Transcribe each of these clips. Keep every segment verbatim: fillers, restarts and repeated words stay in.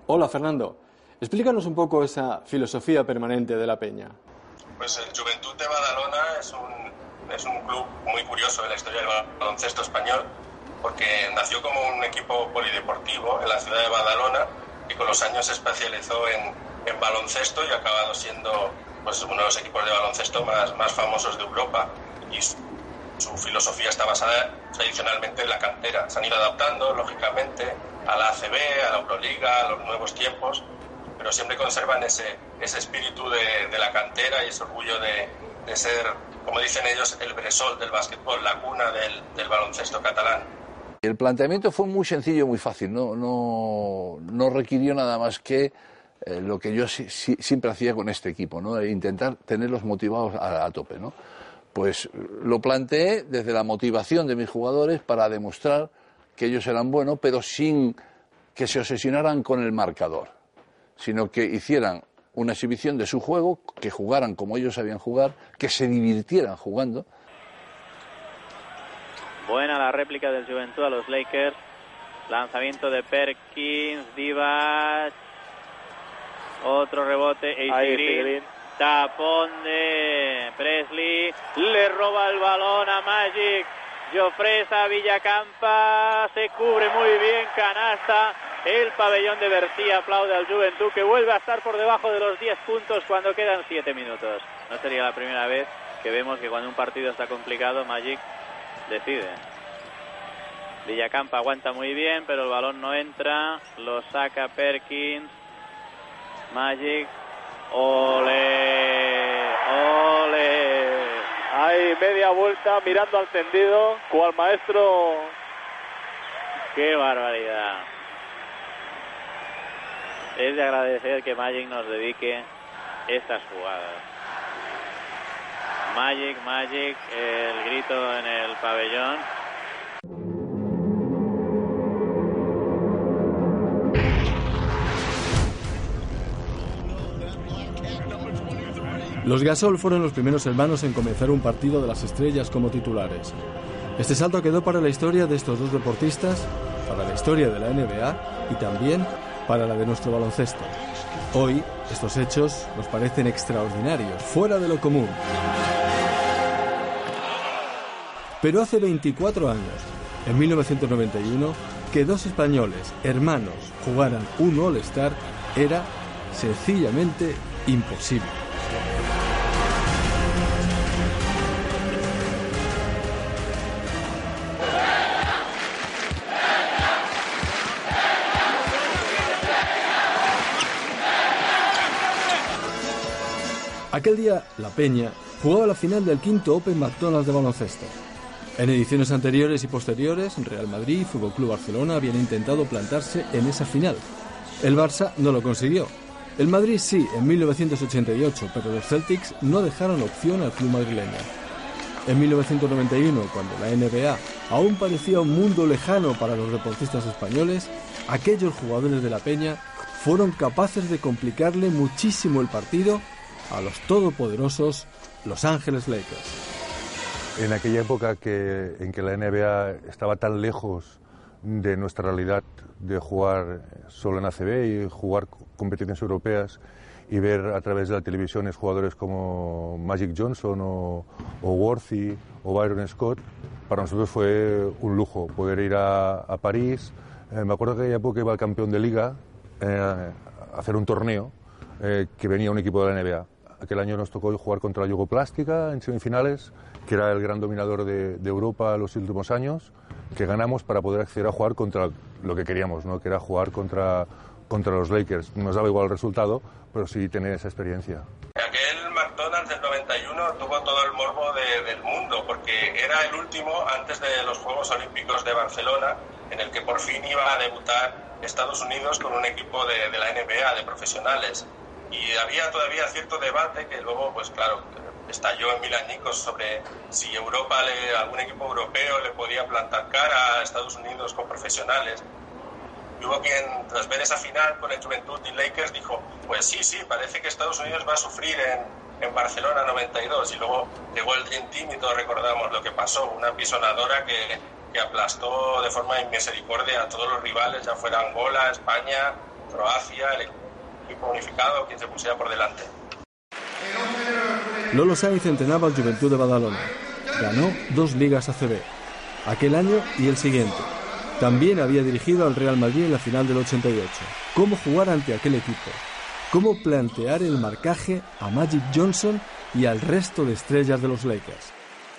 Hola Fernando, explícanos un poco esa filosofía permanente de la Peña. Pues el Joventut de Badalona es un, es un club muy curioso en la historia del baloncesto español, porque nació como un equipo polideportivo en la ciudad de Badalona y con los años se especializó en, en baloncesto y ha acabado siendo pues, uno de los equipos de baloncesto más, más famosos de Europa. Y su, su filosofía está basada tradicionalmente en la cantera. Se han ido adaptando, lógicamente, a la A C B, a la Euroliga, a los nuevos tiempos, pero siempre conservan ese, ese espíritu de, de la cantera y ese orgullo de, de ser, como dicen ellos, el Bressol del básquetbol, la cuna del, del baloncesto catalán. El planteamiento fue muy sencillo y muy fácil, no, no, no requirió nada más que eh, lo que yo si, si, siempre hacía con este equipo, ¿no? Intentar tenerlos motivados a, a tope, ¿no? Pues lo planteé desde la motivación de mis jugadores para demostrar que ellos eran buenos, pero sin que se obsesionaran con el marcador, sino que hicieran una exhibición de su juego, que jugaran como ellos sabían jugar, que se divirtieran jugando. Buena la réplica del Joventut a los Lakers. Lanzamiento de Perkins, Divac. Otro rebote, A C Green. Green. Tapón de Presley. Le roba el balón a Magic. Jofresa, Villacampa. Se cubre muy bien, canasta. El pabellón de Bertí aplaude al Joventut, que vuelve a estar por debajo de los diez puntos cuando quedan siete minutos. No sería la primera vez que vemos que cuando un partido está complicado, Magic decide. Villacampa aguanta muy bien, pero el balón no entra. Lo saca Perkins. Magic. ¡Ole! ¡Ole! Hay media vuelta mirando al tendido, cual maestro. ¡Qué barbaridad! Es de agradecer que Magic nos dedique estas jugadas. Magic, Magic, el grito en el pabellón. Los Gasol fueron los primeros hermanos en comenzar un partido de las estrellas como titulares. Este salto quedó para la historia de estos dos deportistas, para la historia de la N B A y también para la de nuestro baloncesto. Hoy, estos hechos nos parecen extraordinarios, fuera de lo común. Pero hace veinticuatro años, en mil novecientos noventa y uno, que dos españoles, hermanos, jugaran un All-Star era sencillamente imposible. Aquel día, la Peña jugaba la final del quinto Open McDonald's de baloncesto. En ediciones anteriores y posteriores, Real Madrid y Fútbol Club Barcelona habían intentado plantarse en esa final. El Barça no lo consiguió. El Madrid sí, en mil novecientos ochenta y ocho, pero los Celtics no dejaron opción al club madrileño. En mil novecientos noventa y uno, cuando la N B A aún parecía un mundo lejano para los deportistas españoles, aquellos jugadores de la Peña fueron capaces de complicarle muchísimo el partido a los todopoderosos Los Ángeles Lakers. En aquella época que, en que la N B A estaba tan lejos de nuestra realidad de jugar solo en A C B y jugar competiciones europeas y ver a través de la televisión jugadores como Magic Johnson o, o Worthy o Byron Scott, para nosotros fue un lujo poder ir a, a París. Eh, me acuerdo que en aquella época iba el campeón de liga eh, a hacer un torneo eh, que venía un equipo de la N B A. Aquel año nos tocó jugar contra la Yugoplástica en semifinales, que era el gran dominador de, de Europa los últimos años, que ganamos para poder acceder a jugar contra lo que queríamos, ¿no? Que era jugar contra, contra los Lakers. Nos daba igual el resultado, pero sí tener esa experiencia. Aquel McDonald's del noventa y uno tuvo todo el morbo de, del mundo, porque era el último antes de los Juegos Olímpicos de Barcelona, en el que por fin iba a debutar Estados Unidos con un equipo de, de la N B A, de profesionales. Y había todavía cierto debate que luego, pues claro, estalló en mil añicos sobre si Europa, le, algún equipo europeo le podía plantar cara a Estados Unidos con profesionales. Y hubo quien, tras ver esa final con el Joventut y Lakers, dijo, pues sí, sí, parece que Estados Unidos va a sufrir en, en Barcelona noventa y dos. Y luego llegó el Dream Team y todos recordamos lo que pasó, una pisonadora que, que aplastó de forma inmisericordia a todos los rivales, ya fuera Angola, España Croacia, el equipo unificado, quien se pusiera por delante. Lolo Sainz entrenaba al Juventud de Badalona. Ganó dos ligas A C B, aquel año y el siguiente. También había dirigido al Real Madrid en la final del ochenta y ocho. ¿Cómo jugar ante aquel equipo? ¿Cómo plantear el marcaje a Magic Johnson y al resto de estrellas de los Lakers?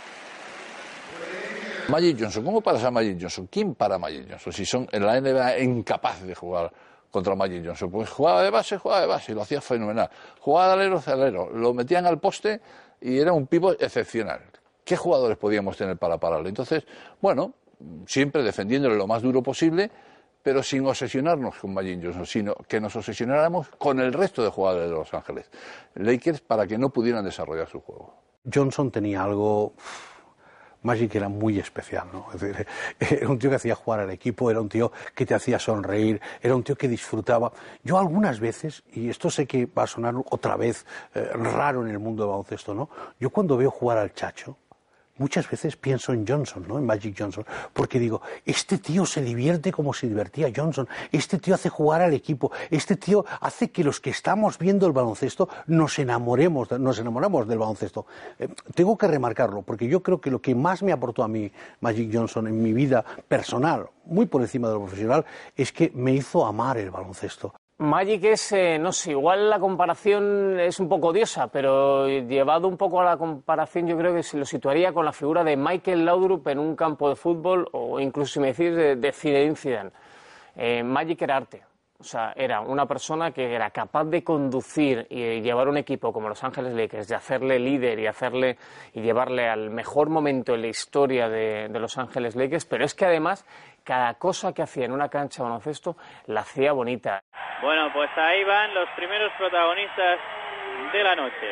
Magic Johnson, ¿cómo paras a Magic Johnson? ¿Quién para a Magic Johnson? Si son en la N B A incapaces de jugar contra Magic Johnson. Pues jugaba de base, jugaba de base y lo hacía fenomenal. Jugaba de alero, de alero. Lo metían al poste y era un pívot excepcional. ¿Qué jugadores podíamos tener para pararle? Entonces, bueno, siempre defendiéndole lo más duro posible, pero sin obsesionarnos con Magic Johnson, sino que nos obsesionáramos con el resto de jugadores de Los Ángeles Lakers para que no pudieran desarrollar su juego. Johnson tenía algo... Magic era muy especial, ¿no? Es decir, era un tío que hacía jugar al equipo, era un tío que te hacía sonreír, era un tío que disfrutaba. Yo algunas veces, y esto sé que va a sonar otra vez eh, raro en el mundo del baloncesto, ¿no? Yo cuando veo jugar al Chacho, muchas veces pienso en Johnson, ¿no? En Magic Johnson, porque digo, este tío se divierte como se divertía Johnson, este tío hace jugar al equipo, este tío hace que los que estamos viendo el baloncesto nos enamoremos, nos enamoramos del baloncesto. Eh, tengo que remarcarlo, porque yo creo que lo que más me aportó a mí Magic Johnson en mi vida personal, muy por encima de lo profesional, es que me hizo amar el baloncesto. Magic es, eh, no sé, igual la comparación es un poco odiosa, pero llevado un poco a la comparación yo creo que se lo situaría con la figura de Michael Laudrup en un campo de fútbol o incluso, si me decís, de, de Zinedine Zidane. Eh, Magic era arte, o sea, era una persona que era capaz de conducir y llevar un equipo como Los Ángeles Lakers, de hacerle líder y, hacerle, y llevarle al mejor momento en la historia de, de Los Ángeles Lakers, pero es que además cada cosa que hacía en una cancha de baloncesto la hacía bonita. Bueno, pues ahí van los primeros protagonistas de la noche.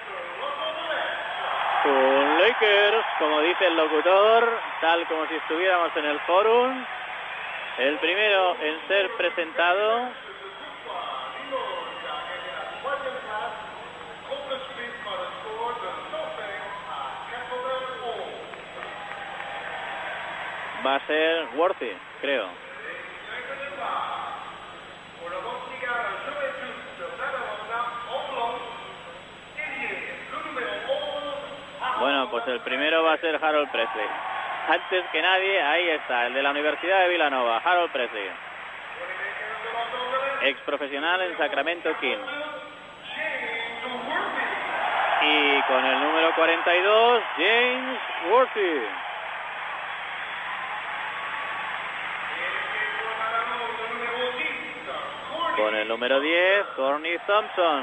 Con Lakers, como dice el locutor, tal como si estuviéramos en el Forum. El primero en ser presentado. Va a ser Worthy, creo. Bueno, pues el primero va a ser Harold Presley. Antes que nadie, ahí está, el de la Universidad de Villanova, Harold Presley. Ex profesional en Sacramento Kings. Y con el número cuarenta y dos, James Worthy. Con el número diez, Courtney Thompson.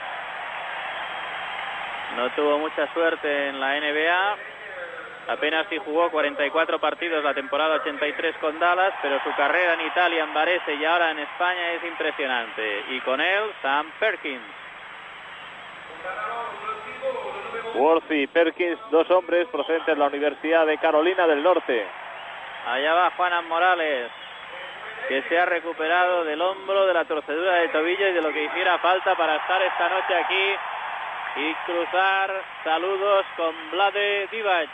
No tuvo mucha suerte en la N B A. Apenas sí jugó cuarenta y cuatro partidos la temporada ochenta y tres con Dallas, pero su carrera en Italia, en Varese y ahora en España es impresionante. Y con él, Sam Perkins. Worthy y Perkins, dos hombres procedentes de la Universidad de Carolina del Norte. Allá va Juanan Morales, que se ha recuperado del hombro, de la torcedura de tobillo y de lo que hiciera falta para estar esta noche aquí y cruzar saludos con Vlade Divac.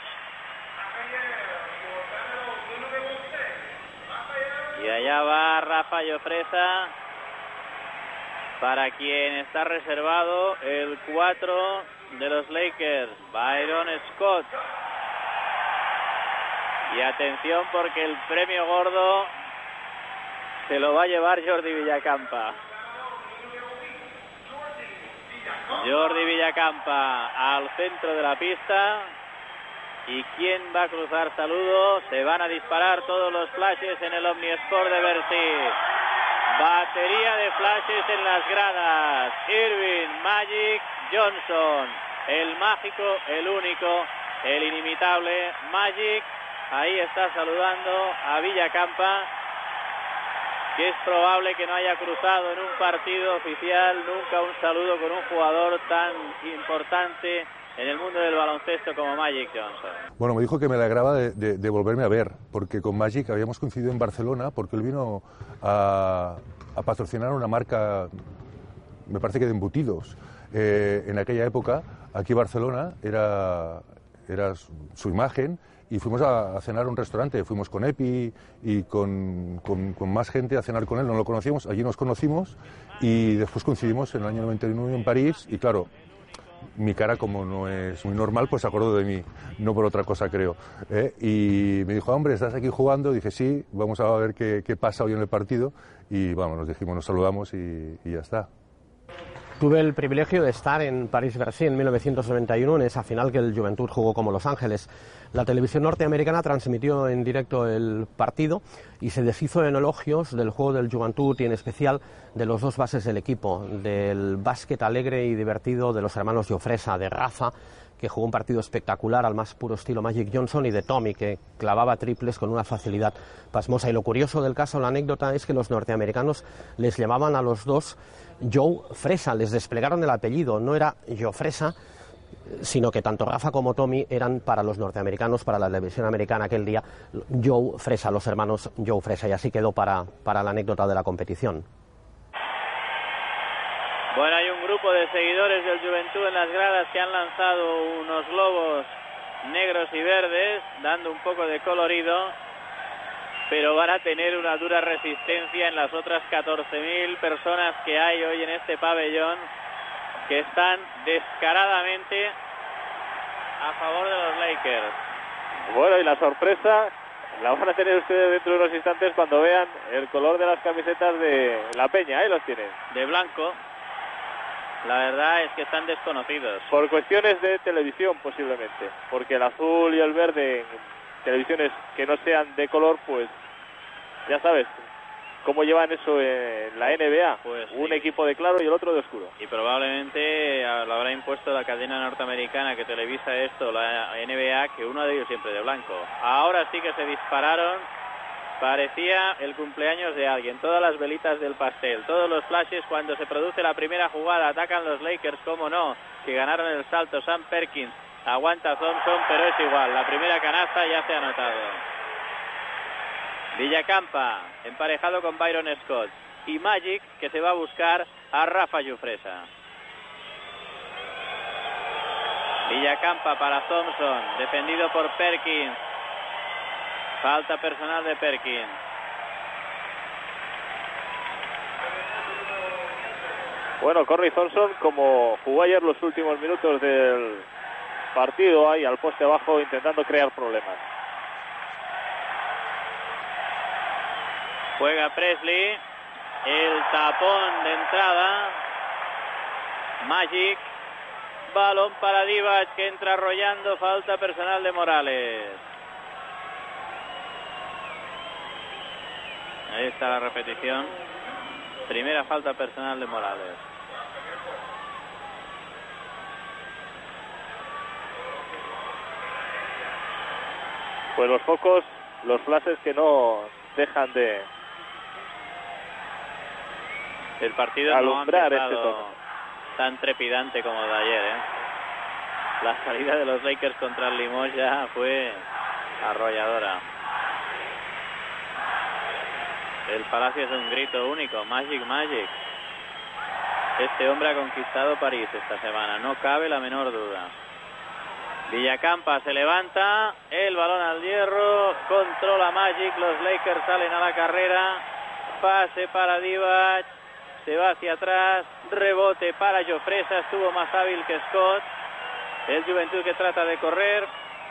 Y allá va Rafa Llofresa, para quien está reservado el cuatro de los Lakers, Byron Scott. Y atención, porque el premio gordo se lo va a llevar Jordi Villacampa. Jordi Villacampa al centro de la pista. ¿Y quién va a cruzar saludo? Se van a disparar todos los flashes en el Omnisport de Bercy. Batería de flashes en las gradas. Irving, Magic, Johnson. El mágico, el único, el inimitable Magic. Ahí está saludando a Villacampa, que es probable que no haya cruzado en un partido oficial nunca un saludo con un jugador tan importante en el mundo del baloncesto como Magic Johnson. Bueno, me dijo que me alegraba de, de, de volverme a ver, porque con Magic habíamos coincidido en Barcelona, porque él vino a, a patrocinar una marca, me parece que de embutidos. Eh, en aquella época, aquí Barcelona era, era su, su imagen, y fuimos a, a cenar a un restaurante, fuimos con Epi y con, con, con más gente a cenar con él, no lo conocíamos, allí nos conocimos y después coincidimos en el año noventa y nueve en París y claro, mi cara, como no es muy normal, pues se acordó de mí, no por otra cosa creo, ¿eh? Y me dijo, hombre, ¿estás aquí jugando? Dije, sí, vamos a ver qué, qué pasa hoy en el partido, y vamos, nos dijimos, nos saludamos y, y ya está. Tuve el privilegio de estar en París-Bercy en mil novecientos noventa y uno, en esa final que el Juventud jugó como Los Ángeles. La televisión norteamericana transmitió en directo el partido y se deshizo en elogios del juego del Juventud y en especial de los dos bases del equipo, del básquet alegre y divertido de los hermanos Jofresa, de Rafa, que jugó un partido espectacular al más puro estilo Magic Johnson, y de Tommy, que clavaba triples con una facilidad pasmosa. Y lo curioso del caso, la anécdota, es que los norteamericanos les llamaban a los dos Joe Fresa, les desplegaron el apellido, no era Jofresa, sino que tanto Rafa como Tommy eran para los norteamericanos, para la televisión americana aquel día, Joe Fresa, los hermanos Joe Fresa, y así quedó para, para la anécdota de la competición. Bueno, hay un grupo de seguidores del Juventud en las gradas que han lanzado unos globos negros y verdes, dando un poco de colorido, pero van a tener una dura resistencia en las otras catorce mil personas que hay hoy en este pabellón, que están descaradamente a favor de los Lakers. Bueno, y la sorpresa la van a tener ustedes dentro de unos instantes cuando vean el color de las camisetas de la Peña. Ahí los tienen. De blanco. La verdad es que están desconocidos. Por cuestiones de televisión, posiblemente. Porque el azul y el verde en televisiones que no sean de color, pues ya sabes cómo llevan eso en la N B A. Pues un sí. Equipo de claro y el otro de oscuro. Y probablemente lo habrá impuesto la cadena norteamericana que televisa esto, la N B A, que uno de ellos siempre de blanco. Ahora sí que se dispararon. Parecía el cumpleaños de alguien. Todas las velitas del pastel, todos los flashes cuando se produce la primera jugada. Atacan los Lakers, cómo no, que ganaron el salto. Sam Perkins aguanta Thompson, pero es igual. La primera canasta ya se ha anotado. Villacampa, emparejado con Byron Scott. Y Magic, que se va a buscar a Rafa Jofresa. Villacampa para Thompson, defendido por Perkins. Falta personal de Perkins. Bueno, Corey Thompson, como jugó ayer los últimos minutos del partido, ahí al poste abajo intentando crear problemas. Juega Presley. El tapón de entrada. Magic. Balón para Divac, que entra arrollando. Falta personal de Morales. Ahí está la repetición. Primera falta personal de Morales. Pues los focos, los flashes que no dejan de el partido alumbrar no ha este tono tan trepidante como de ayer, ¿eh? La salida de los Lakers contra el Limoges ya fue arrolladora. El Palacio es un grito único. Magic, Magic. Este hombre ha conquistado París esta semana, no cabe la menor duda. Villacampa se levanta, el balón al hierro, controla Magic, los Lakers salen a la carrera, pase para Divac, se va hacia atrás, rebote para Jofresa, estuvo más hábil que Scott. El Juventud que trata de correr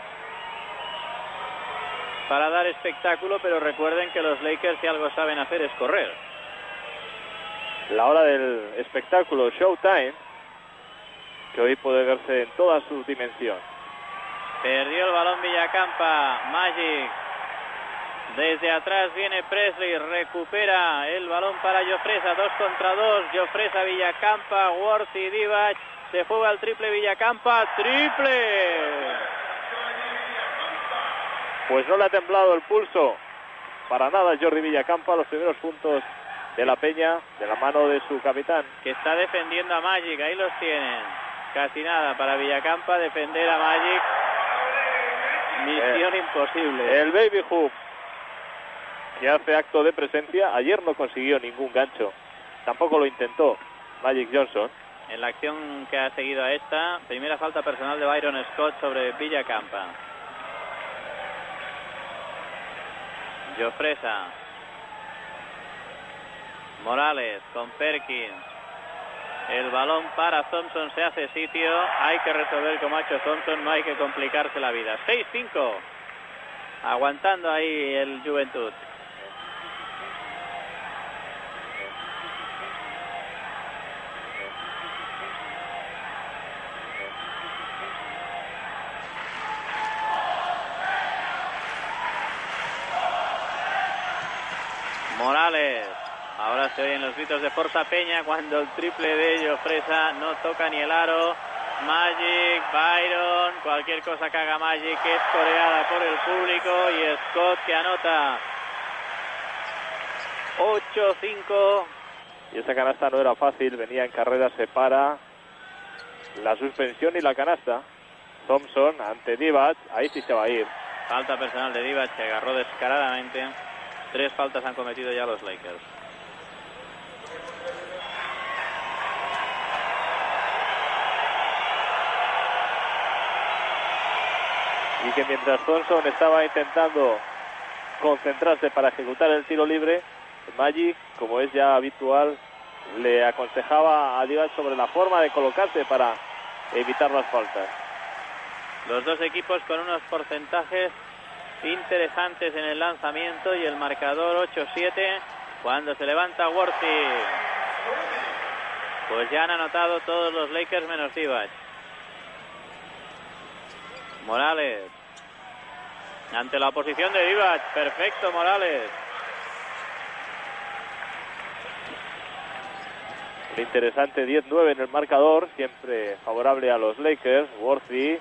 para dar espectáculo, pero recuerden que los Lakers, si algo saben hacer, es correr. La hora del espectáculo, Showtime, que hoy puede verse en toda su dimensión. Perdió el balón Villacampa. Magic. Desde atrás viene Presley, recupera el balón para Jofresa, dos contra dos. Jofresa, Villacampa, Worthy, Divac. Se juega el triple Villacampa, triple. Pues no le ha temblado el pulso para nada Jordi Villacampa. Los primeros puntos de la Peña, de la mano de su capitán, que está defendiendo a Magic. Ahí los tienen. Casi nada para Villacampa defender a Magic. Misión eh, imposible. El baby hoop, que hace acto de presencia. Ayer no consiguió ningún gancho, tampoco lo intentó Magic Johnson. en la acción que ha seguido a esta. Primera falta personal de Byron Scott sobre Villacampa. Jofresa. Morales con Perkins. El balón para Thompson, se hace sitio. Hay que resolver como ha hecho Thompson, no hay que complicarse la vida. seis cinco. Aguantando ahí el Juventud. Morales. Ahora se oyen los gritos de Forza Peña cuando el triple de Jofresa no toca ni el aro. Magic, Byron, cualquier cosa que haga Magic es coreada por el público y Scott que anota. ocho cinco. Y esa canasta no era fácil, venía en carrera, se para la suspensión y la canasta. Thompson ante Divac, ahí sí se va a ir. Falta personal de Divac, que agarró descaradamente. Tres faltas han cometido ya los Lakers. Y que mientras Thompson estaba intentando concentrarse para ejecutar el tiro libre, Magic, como es ya habitual, le aconsejaba a Divac sobre la forma de colocarse para evitar las faltas. Los dos equipos con unos porcentajes interesantes en el lanzamiento y el marcador ocho siete cuando se levanta Worthy. Pues ya han anotado todos los Lakers menos Divac. Morales ante la oposición de Divac. Perfecto Morales. El interesante diez nueve en el marcador, siempre favorable a los Lakers. Worthy.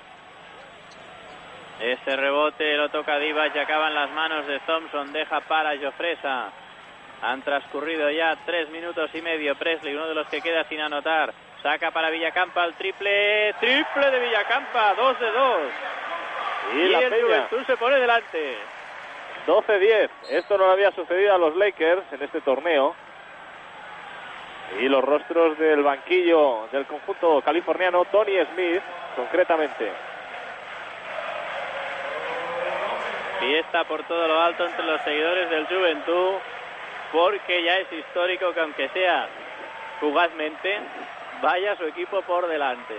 Ese rebote lo toca Divac y acaba en las manos de Thompson. Deja para Jofresa. Han transcurrido ya tres minutos y medio. Presley, uno de los que queda sin anotar. Saca para Villacampa el triple. Triple de Villacampa. dos de dos. Y, y el Peña. Juventud se pone delante. doce diez. Esto no le había sucedido a los Lakers en este torneo. Y los rostros del banquillo del conjunto californiano, Tony Smith, concretamente. Fiesta por todo lo alto entre los seguidores del Juventud, porque ya es histórico que aunque sea fugazmente, vaya su equipo por delante.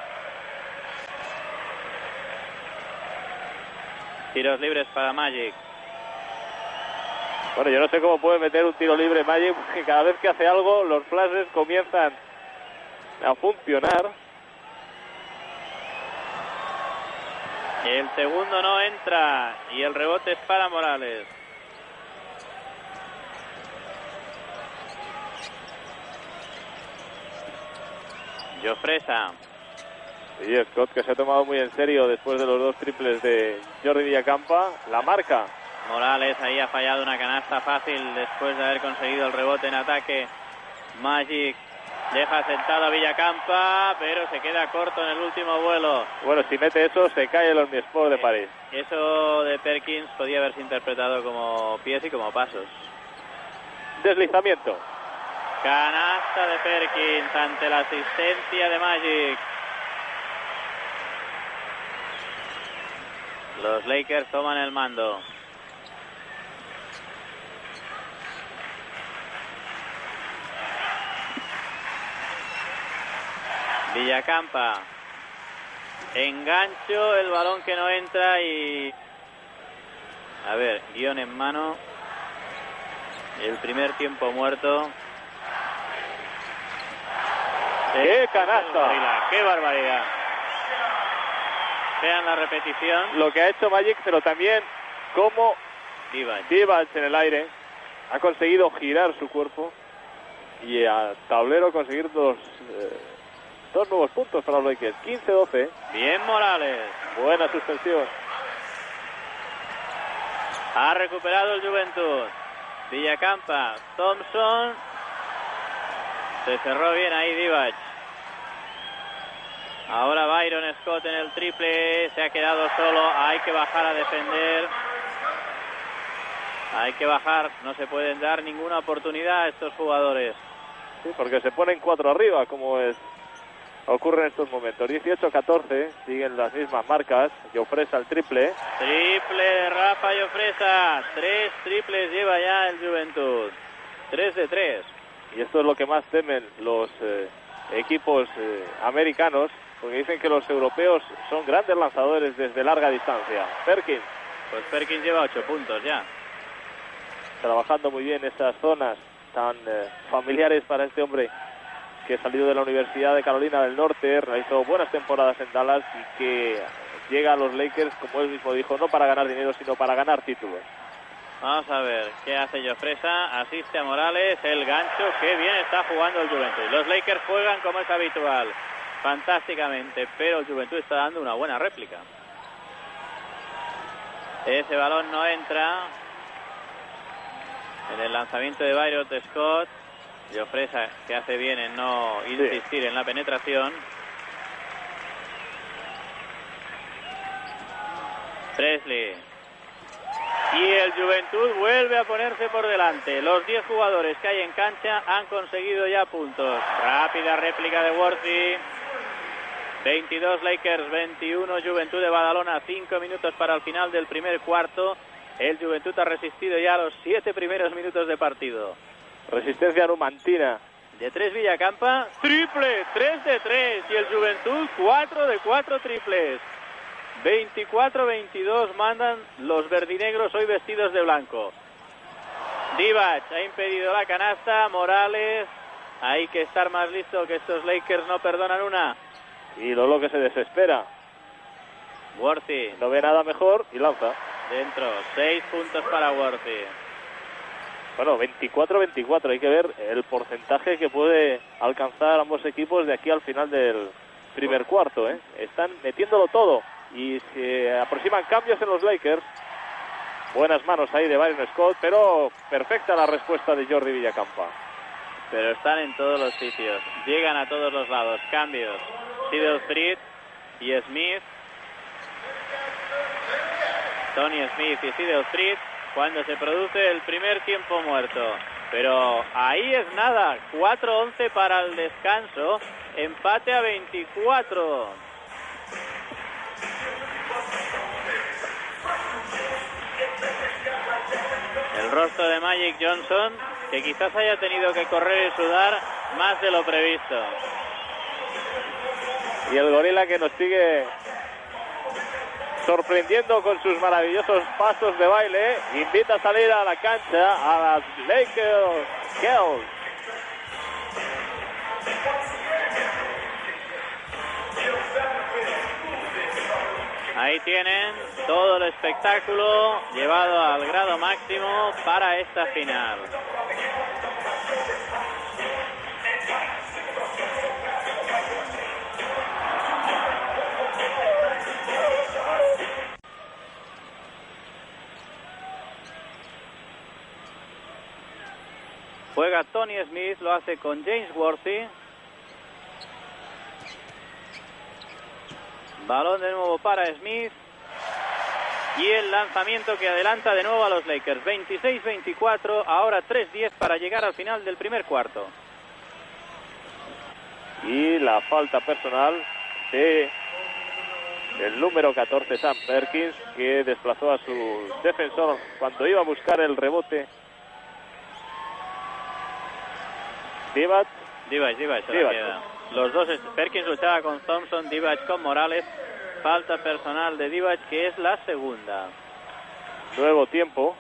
Tiros libres para Magic. Bueno, yo no sé cómo puede meter un tiro libre Magic, porque cada vez que hace algo, los flashes comienzan a funcionar. El segundo no entra y el rebote es para Morales. Jofresa. Y Scott, que se ha tomado muy en serio después de los dos triples de Jordi Villacampa, la marca. Morales ahí ha fallado una canasta fácil después de haber conseguido el rebote en ataque. Magic deja sentado a Villacampa, pero se queda corto en el último vuelo. Bueno, si mete eso, se cae el Omnisport de París. Eso de Perkins podía haberse interpretado como pies y como pasos. Deslizamiento. Canasta de Perkins ante la asistencia de Magic. Los Lakers toman el mando. Villacampa. Engancho, el balón que no entra y... A ver, guión en mano. El primer tiempo muerto. ¡Qué canasta! ¡Qué barbaridad! Vean la repetición. Lo que ha hecho Magic, pero también como Divac. Divac en el aire ha conseguido girar su cuerpo y a tablero conseguir dos, eh, dos nuevos puntos para los Lakers. quince doce. Bien Morales. Buena suspensión. Ha recuperado el Juventud. Villacampa. Thompson. Se cerró bien ahí Divac. Ahora Byron Scott en el triple. Se ha quedado solo. Hay que bajar a defender. Hay que bajar. No se pueden dar ninguna oportunidad a estos jugadores. Sí, porque se ponen cuatro arriba, como es ocurre en estos momentos. dieciocho catorce, siguen las mismas marcas. Llofresa el triple. Triple de Rafa Llofresa. Tres triples lleva ya el Juventud. Tres de tres. Y esto es lo que más temen los eh, equipos eh, americanos, porque dicen que los europeos son grandes lanzadores desde larga distancia. Perkins. Pues Perkins lleva ocho puntos ya. Trabajando muy bien esas zonas tan eh, familiares para este hombre que salió de la Universidad de Carolina del Norte, realizó buenas temporadas en Dallas y que llega a los Lakers, como él mismo dijo, no para ganar dinero, sino para ganar títulos. Vamos a ver qué hace Llofresa. Asiste a Morales, el gancho. Qué bien está jugando el Juventud. Los Lakers juegan como es habitual, fantásticamente, pero el Juventud está dando una buena réplica. Ese balón no entra. En el lanzamiento de Byron Scott, Llofresa que hace bien en no insistir sí. en la penetración. Presley. Y el Juventud vuelve a ponerse por delante. Los diez jugadores que hay en cancha han conseguido ya puntos. Rápida réplica de Worthy. veintidós Lakers, veintiuno Juventud de Badalona. cinco minutos para el final del primer cuarto. El Juventud ha resistido ya los siete primeros minutos de partido. Resistencia numantina. De tres Villacampa, triple, tres de tres. Y el Juventud, cuatro de cuatro triples. veinticuatro veintidós mandan los verdinegros hoy vestidos de blanco. Divac ha impedido la canasta. Morales, hay que estar más listo, que estos Lakers no perdonan una. Y Lolo que se desespera. Worthy. No ve nada mejor y lanza. Dentro, seis puntos para Worthy. Bueno, veinticuatro veinticuatro, hay que ver el porcentaje que puede alcanzar ambos equipos de aquí al final del primer cuarto, ¿eh? Están metiéndolo todo y se aproximan cambios en los Lakers. Buenas manos ahí de Byron Scott, pero perfecta la respuesta de Jordi Villacampa. Pero están en todos los sitios, llegan a todos los lados. Cambios, Sidel Fried y Smith. Tony Smith y Sidel Fried cuando se produce el primer tiempo muerto. Pero ahí es nada, cuatro once para el descanso, empate a veinticuatro. El rostro de Magic Johnson, que quizás haya tenido que correr y sudar más de lo previsto. Y el gorila que nos sigue sorprendiendo con sus maravillosos pasos de baile, invita a salir a la cancha a las Lakers Girls. Ahí tienen todo el espectáculo llevado al grado máximo para esta final. Juega Tony Smith, lo hace con James Worthy. Balón de nuevo para Smith. Y el lanzamiento que adelanta de nuevo a los Lakers. veintiséis veinticuatro, ahora tres diez para llegar al final del primer cuarto. Y la falta personal de el número catorce, Sam Perkins, que desplazó a su defensor cuando iba a buscar el rebote. Divac. Divac, Divac, se la queda. Los dos, Perkins luchaba con Thompson, Divac con Morales. Falta personal de Divac, que es la segunda. Nuevo tiempo.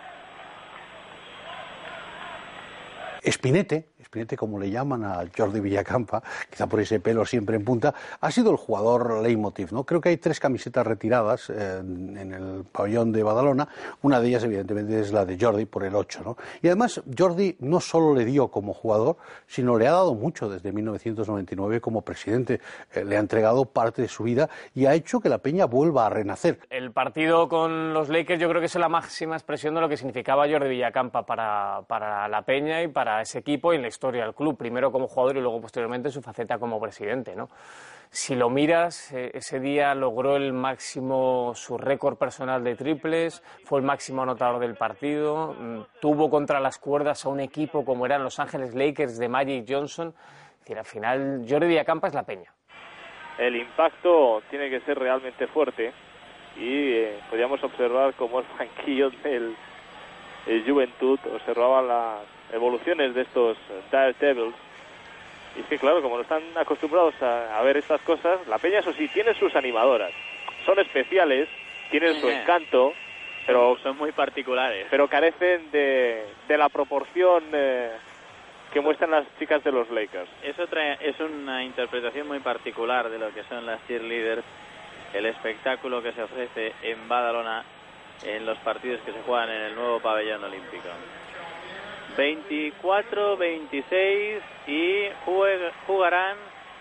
Spinete, Spinete como le llaman a Jordi Villacampa, quizá por ese pelo siempre en punta, ha sido el jugador leitmotiv, ¿no? Creo que hay tres camisetas retiradas eh, en el pabellón de Badalona, una de ellas evidentemente es la de Jordi por el ocho, ¿no? Y además Jordi no solo le dio como jugador, sino le ha dado mucho desde mil novecientos noventa y nueve como presidente, eh, le ha entregado parte de su vida y ha hecho que la Peña vuelva a renacer. El partido con los Lakers yo creo que es la máxima expresión de lo que significaba Jordi Villacampa para, para la Peña y para ese equipo y en la historia del club, primero como jugador y luego posteriormente su faceta como presidente, ¿no? Si lo miras, eh, ese día logró el máximo, su récord personal de triples, fue el máximo anotador del partido, mmm, tuvo contra las cuerdas a un equipo como eran Los Ángeles Lakers de Magic Johnson. Es decir, al final Jordi Villacampa es la Peña. el impacto tiene que ser realmente fuerte y eh, podíamos observar cómo el banquillo del el Juventud observaba las evoluciones de estos Daredevils. Y es que claro, como no están acostumbrados a, a ver estas cosas, la Peña, eso sí, tiene sus animadoras. Son especiales, tienen su encanto, pero son muy particulares. Pero carecen de, de la proporción eh, que muestran las chicas de los Lakers. Es otra, es una interpretación muy particular de lo que son las cheerleaders, el espectáculo que se ofrece en Badalona en los partidos que se juegan en el nuevo pabellón olímpico. veinticuatro veintiséis y jugarán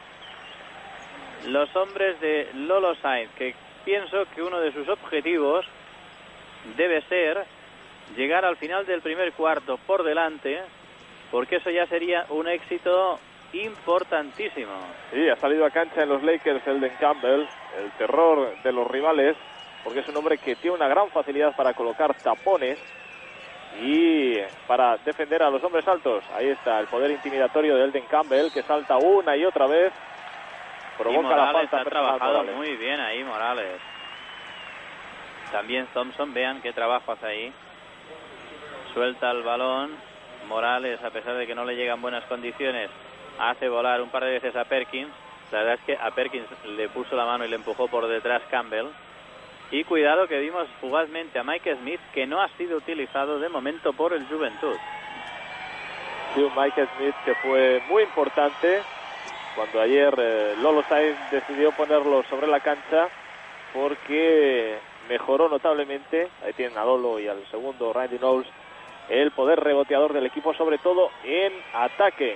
los hombres de Lolo Sainz, que pienso que uno de sus objetivos debe ser llegar al final del primer cuarto por delante, porque eso ya sería un éxito importantísimo. Sí, ha salido a cancha en los Lakers Elden Campbell, el terror de los rivales, porque es un hombre que tiene una gran facilidad para colocar tapones y para defender a los hombres altos. Ahí está el poder intimidatorio de Elden Campbell, que salta una y otra vez, provoca Morales la falta. Ha trabajado Morales. Muy bien ahí Morales. También Thompson, vean qué trabajo hace ahí. Suelta el balón. Morales, a pesar de que no le llegan buenas condiciones, hace volar un par de veces a Perkins. La verdad es que a Perkins le puso la mano y le empujó por detrás Campbell. Y cuidado que vimos fugazmente a Mike Smith, que no ha sido utilizado de momento por el Juventud. Sí, un Mike Smith que fue muy importante cuando ayer eh, Lolo Sainz decidió ponerlo sobre la cancha, porque mejoró notablemente, ahí tienen a Lolo y al segundo Randy Knowles, el poder reboteador del equipo, sobre todo en ataque.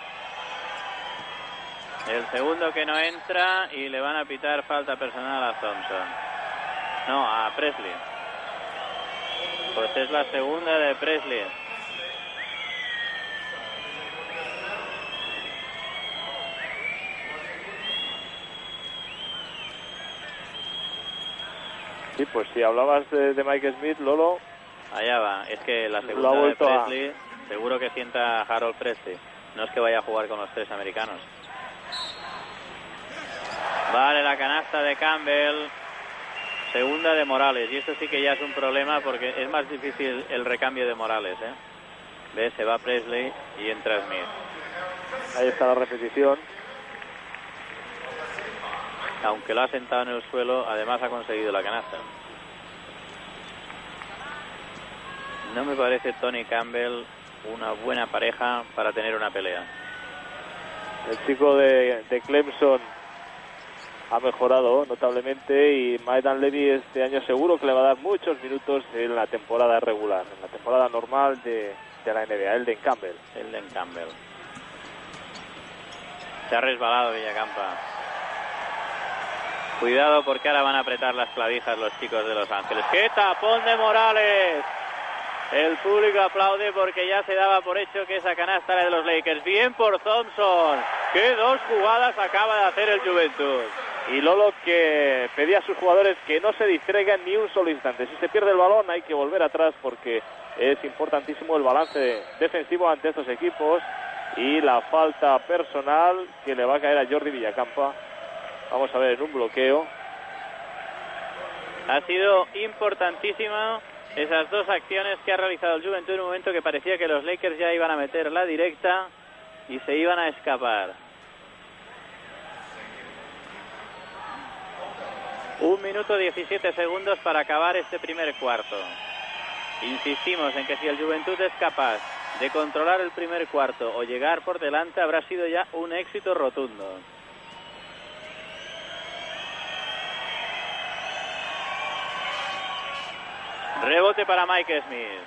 El segundo que no entra y le van a pitar falta personal a Thompson. No, a Presley. Pues es la segunda de Presley. Sí, pues si hablabas de, de Mike Smith, Lolo. Allá va, es que la segunda de Presley, a... seguro que sienta a Harold Presley. No es que vaya a jugar con los tres americanos. Vale, la canasta de Campbell. Segunda de Morales, y esto sí que ya es un problema porque es más difícil el recambio de Morales, ¿eh? ¿Ves? Se va Presley y entra Smith. Ahí está la repetición. Aunque lo ha sentado en el suelo, además ha conseguido la canasta. No me parece Tony Campbell una buena pareja para tener una pelea. El chico de, de Clemson ha mejorado notablemente y Maidan Levy este año seguro que le va a dar muchos minutos en la temporada regular, en la temporada normal de, de la N B A. Elden Campbell. Elden Campbell. Se ha resbalado Villacampa. Cuidado porque ahora van a apretar las clavijas los chicos de Los Ángeles. ¡Qué tapón de Morales! El público aplaude porque ya se daba por hecho que esa canasta era de los Lakers. Bien por Thompson. ¡Qué dos jugadas acaba de hacer el Juventud! Y Lolo que pedía a sus jugadores que no se distraigan ni un solo instante. Si se pierde el balón hay que volver atrás porque es importantísimo el balance defensivo ante estos equipos. Y la falta personal que le va a caer a Jordi Villacampa. Vamos a ver en un bloqueo. Ha sido importantísima esas dos acciones que ha realizado el Juventud en un momento que parecía que los Lakers ya iban a meter la directa y se iban a escapar. Un minuto diecisiete segundos para acabar este primer cuarto. Insistimos en que si el Juventud es capaz de controlar el primer cuarto o llegar por delante, habrá sido ya un éxito rotundo. Rebote para Mike Smith.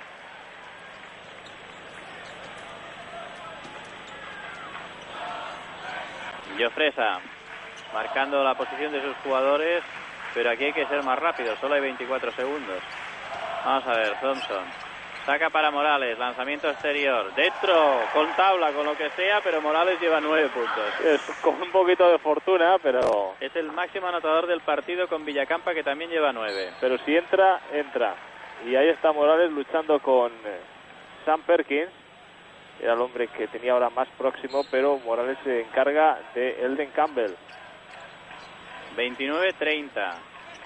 Jofresa marcando la posición de sus jugadores, pero aquí hay que ser más rápido, solo hay veinticuatro segundos. Vamos a ver, Thompson saca para Morales, lanzamiento exterior, dentro, con tabla, con lo que sea, pero Morales lleva nueve puntos. Es con un poquito de fortuna, pero... Es el máximo anotador del partido con Villacampa, que también lleva nueve. Pero si entra, entra. Y ahí está Morales luchando con Sam Perkins. Era el hombre que tenía ahora más próximo, pero Morales se encarga de Elden Campbell. veintinueve treinta.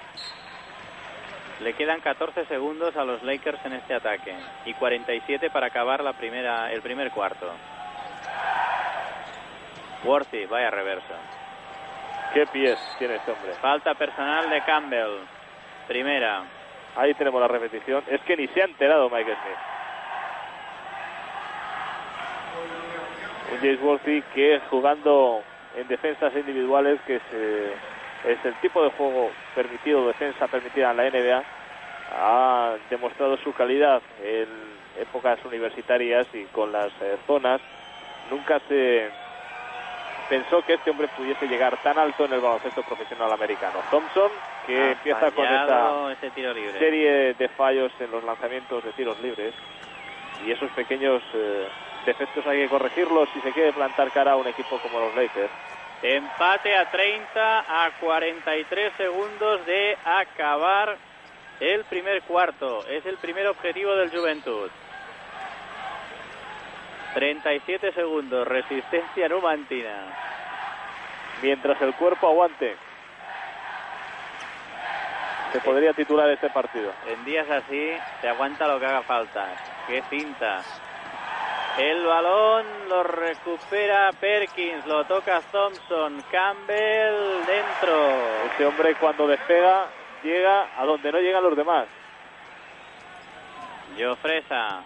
Le quedan catorce segundos a los Lakers en este ataque y cuarenta y siete para acabar la primera, el primer cuarto. Worthy, vaya reverso. Qué pies tiene este hombre. Falta personal de Campbell. Primera. Ahí tenemos la repetición. Es que ni se ha enterado Mike Smith. Un James Worthy que jugando en defensas individuales, que es, eh, es el tipo de juego permitido, defensa permitida en la N B A, ha demostrado su calidad en épocas universitarias y con las eh, zonas. Nunca se pensó que este hombre pudiese llegar tan alto en el baloncesto profesional americano. Thompson, que ha empieza con esta ese tiro libre. serie de fallos en los lanzamientos de tiros libres, y esos pequeños eh, defectos hay que corregirlos si se quiere plantar cara a un equipo como los Lakers. Empate a treinta a cuarenta y tres segundos de acabar el primer cuarto. Es el primer objetivo del Juventud. treinta y siete segundos, resistencia numantina. Mientras el cuerpo aguante, se podría titular este partido. En días así se aguanta lo que haga falta. ¡Qué cinta! El balón lo recupera Perkins, lo toca Thompson, Campbell dentro. Este hombre cuando despega llega a donde no llegan los demás. Jofresa.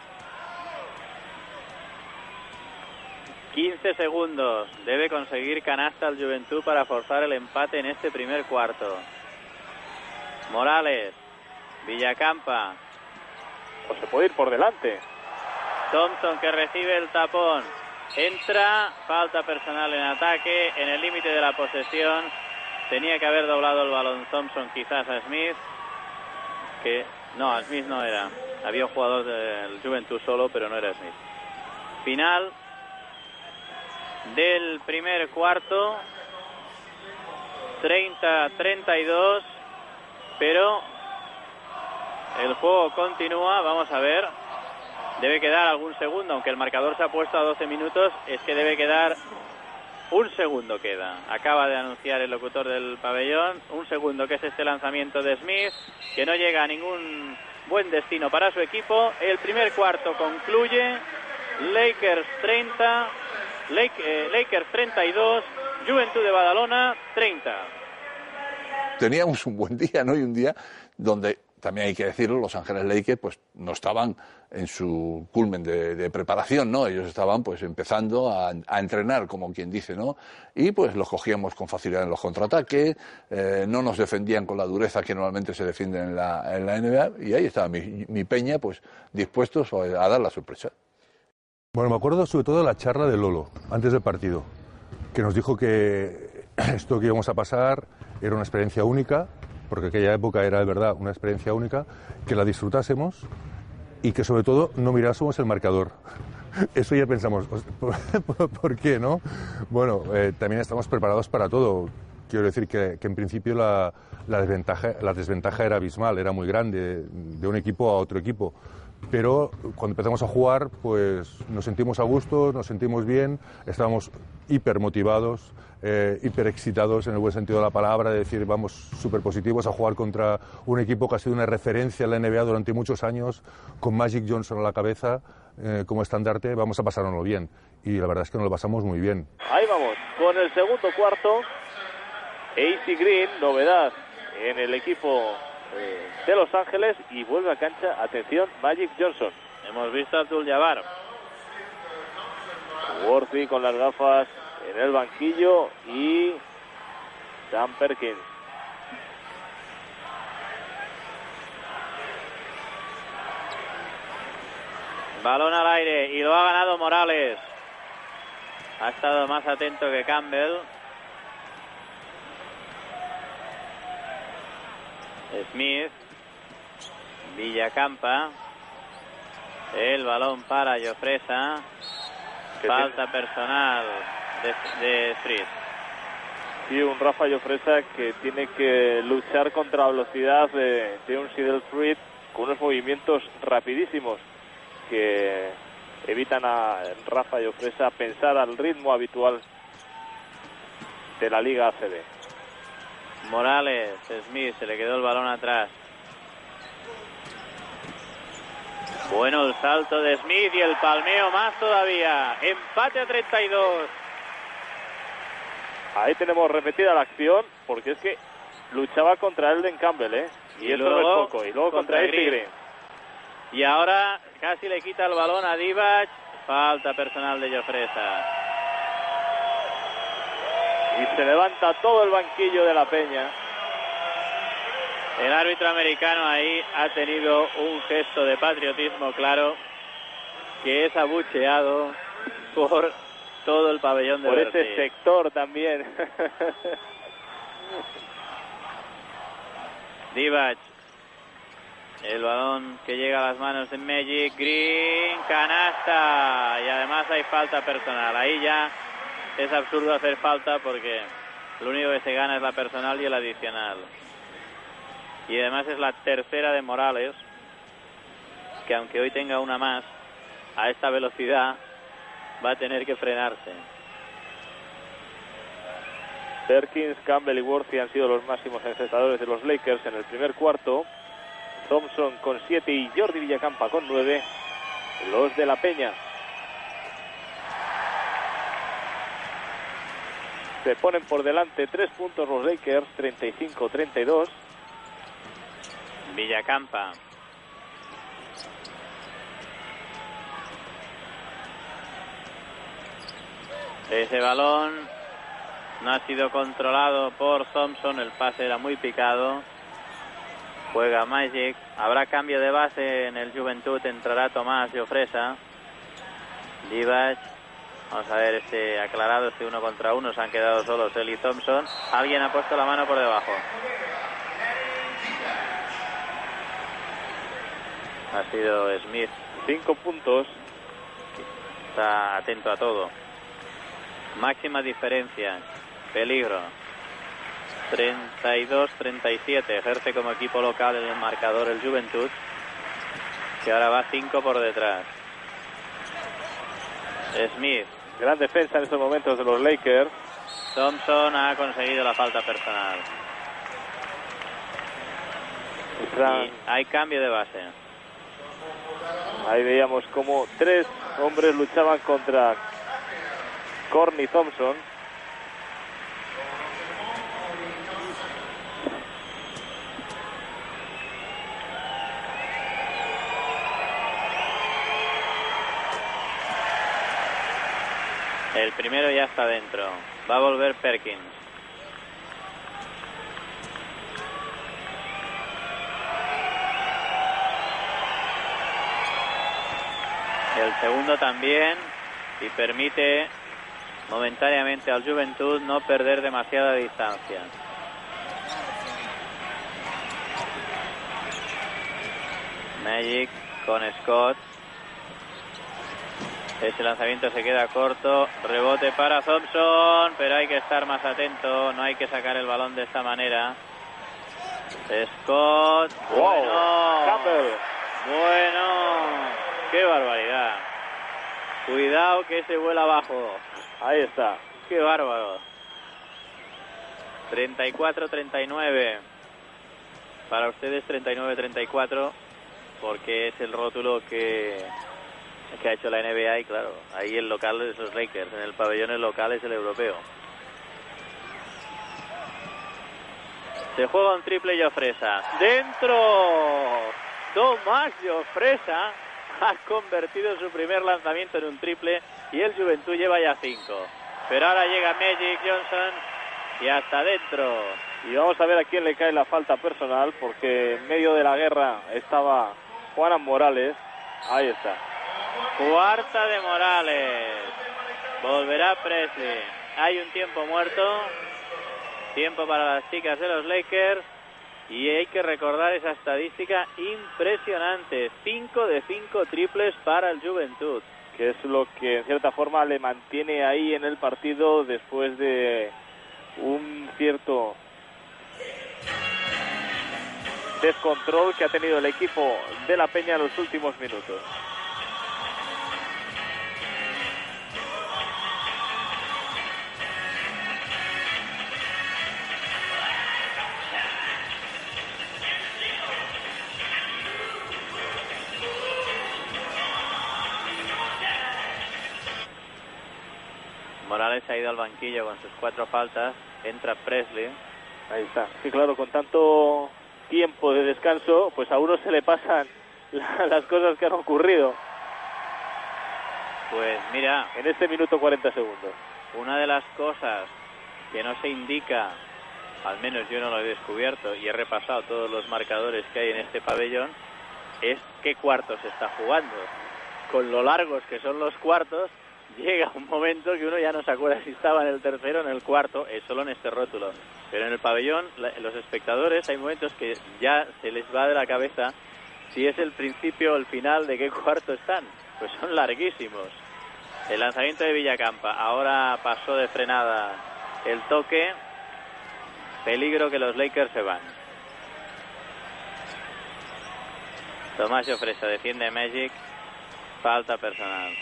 quince segundos. Debe conseguir canasta el Juventud para forzar el empate en este primer cuarto. Morales. Villacampa. O se puede ir por delante. Thompson, que recibe el tapón. Entra. Falta personal en ataque. En el límite de la posesión. Tenía que haber doblado el balón Thompson quizás a Smith. Que no, a Smith no era. Había un jugador del Juventud solo, pero no era Smith. Final del primer cuarto, treinta a treinta y dos, pero el juego continúa. Vamos a ver, debe quedar algún segundo, aunque el marcador se ha puesto a doce minutos, es que debe quedar un segundo. Queda, acaba de anunciar el locutor del pabellón, un segundo, que es este lanzamiento de Smith, que no llega a ningún buen destino para su equipo. El primer cuarto concluye. Lakers treinta, Lake, eh, Lakers treinta y dos, Juventud de Badalona treinta. Teníamos un buen día, ¿no? Y un día donde, también hay que decirlo, Los Ángeles Lakers pues no estaban en su culmen de, de preparación, ¿no? Ellos estaban pues empezando a, a entrenar, como quien dice, ¿no? Y pues los cogíamos con facilidad en los contraataques, eh, no nos defendían con la dureza que normalmente se defienden en la, en la N B A, y ahí estaba mi, mi Peña pues dispuestos a dar la sorpresa. Bueno, me acuerdo sobre todo de la charla de Lolo, antes del partido, que nos dijo que esto que íbamos a pasar era una experiencia única, porque aquella época era de verdad una experiencia única, que la disfrutásemos y que sobre todo no mirásemos el marcador. Eso ya pensamos, ¿por, por qué, no? Bueno, eh, también estamos preparados para todo. Quiero decir que, que en principio la, la, desventaja, la desventaja era abismal, era muy grande, de un equipo a otro equipo. Pero cuando empezamos a jugar, pues nos sentimos a gusto, nos sentimos bien, estábamos hiper motivados, eh, hiper excitados en el buen sentido de la palabra, de decir, vamos súper positivos a jugar contra un equipo que ha sido una referencia en la N B A durante muchos años, con Magic Johnson a la cabeza eh, como estandarte, vamos a pasárnoslo bien. Y la verdad es que nos lo pasamos muy bien. Ahí vamos, con el segundo cuarto, A C Green, novedad en el equipo de Los Ángeles, y vuelve a cancha, atención, Magic Johnson. Hemos visto a Abdul-Jabbar. Worthy con las gafas en el banquillo y Dan Perkins. Balón al aire y lo ha ganado Morales. Ha estado más atento que Campbell. Smith, Villacampa, el balón para Jofresa, falta personal de, de Fritz. Sí, un Rafa Jofresa que tiene que luchar contra la velocidad de, de un Sidel Fritz con unos movimientos rapidísimos que evitan a Rafa Jofresa pensar al ritmo habitual de la Liga A C B. Morales, Smith, se le quedó el balón atrás. Bueno, el salto de Smith y el palmeo más todavía. Empate a treinta y dos. Ahí tenemos repetida la acción, porque es que luchaba contra Elden Campbell, ¿eh? Y, y eso no es poco. Y luego contra, contra Green. Green. Y ahora casi le quita el balón a Divac. Falta personal de Llofresa. Y se levanta todo el banquillo de la Peña. El árbitro americano ahí ha tenido un gesto de patriotismo claro, que es abucheado por todo el pabellón de Por Bercy. ese sector también. Divac. El balón que llega a las manos de Magic. Green, canasta. Y además hay falta personal. Ahí ya es absurdo hacer falta porque lo único que se gana es la personal y el adicional. Y además es la tercera de Morales, que aunque hoy tenga una más, a esta velocidad va a tener que frenarse. Perkins, Campbell y Worthy han sido los máximos encestadores de los Lakers en el primer cuarto. Thompson con siete y Jordi Villacampa con nueve. Los de la Peña se ponen por delante tres puntos los Lakers, treinta y cinco a treinta y dos. Villacampa. Ese balón no ha sido controlado por Thompson, el pase era muy picado. Juega Magic, habrá cambio de base en el Juventud, entrará Tomás Llofresa. Divac, vamos a ver este aclarado, este uno contra uno, se han quedado solos él y Thompson. Alguien ha puesto la mano por debajo. Ha sido Smith. Cinco puntos. Está atento a todo. Máxima diferencia. Peligro. treinta y dos a treinta y siete. Ejerce como equipo local en el marcador el Juventud, que ahora va cinco por detrás. Smith. Gran defensa en estos momentos de los Lakers. Thompson ha conseguido la falta personal. Están... Y hay cambio de base. Ahí veíamos como tres hombres luchaban contra Corny Thompson. El primero ya está dentro. Va a volver Perkins. El segundo también, y permite momentáneamente al Juventud no perder demasiada distancia. Magic con Scott. Ese lanzamiento se queda corto. Rebote para Thompson, pero hay que estar más atento. No hay que sacar el balón de esta manera. Scott. Wow. Bueno. Campbell. Bueno. ¡Qué barbaridad! Cuidado que se vuela abajo. Ahí está. ¡Qué bárbaro! treinta y cuatro a treinta y nueve. Para ustedes treinta y nueve a treinta y cuatro, porque es el rótulo que, que ha hecho la N B A y claro, ahí el local de esos Lakers, en el pabellón el local es el europeo. Se juega un triple Llofresa. ¡Dentro! Tomás Llofresa ha convertido su primer lanzamiento en un triple y el Juventud lleva ya cinco. Pero ahora llega Magic Johnson y hasta adentro. Y vamos a ver a quién le cae la falta personal, porque en medio de la guerra estaba Juanan Morales. Ahí está. Cuarta de Morales. Volverá Presley. Hay un tiempo muerto. Tiempo para las chicas de los Lakers. Y hay que recordar esa estadística impresionante. cinco de cinco triples para el Juventud. Que es lo que en cierta forma le mantiene ahí en el partido después de un cierto descontrol que ha tenido el equipo de la Peña en los últimos minutos. Morales ha ido al banquillo con sus cuatro faltas. Entra Presley. Ahí está. Sí, claro, con tanto tiempo de descanso, pues a uno se le pasan la, las cosas que han ocurrido. Pues mira, en este minuto cuarenta segundos. Una de las cosas que no se indica, al menos yo no lo he descubierto y he repasado todos los marcadores que hay en este pabellón, es qué cuartos se está jugando. Con lo largos que son los cuartos, llega un momento que uno ya no se acuerda si estaba en el tercero o en el cuarto, es solo en este rótulo. Pero en el pabellón, los espectadores, hay momentos que ya se les va de la cabeza si es el principio o el final de qué cuarto están. Pues son larguísimos. El lanzamiento de Villacampa, ahora pasó de frenada el toque. Peligro que los Lakers se van. Tomás Llofresa defiende Magic. Falta personal.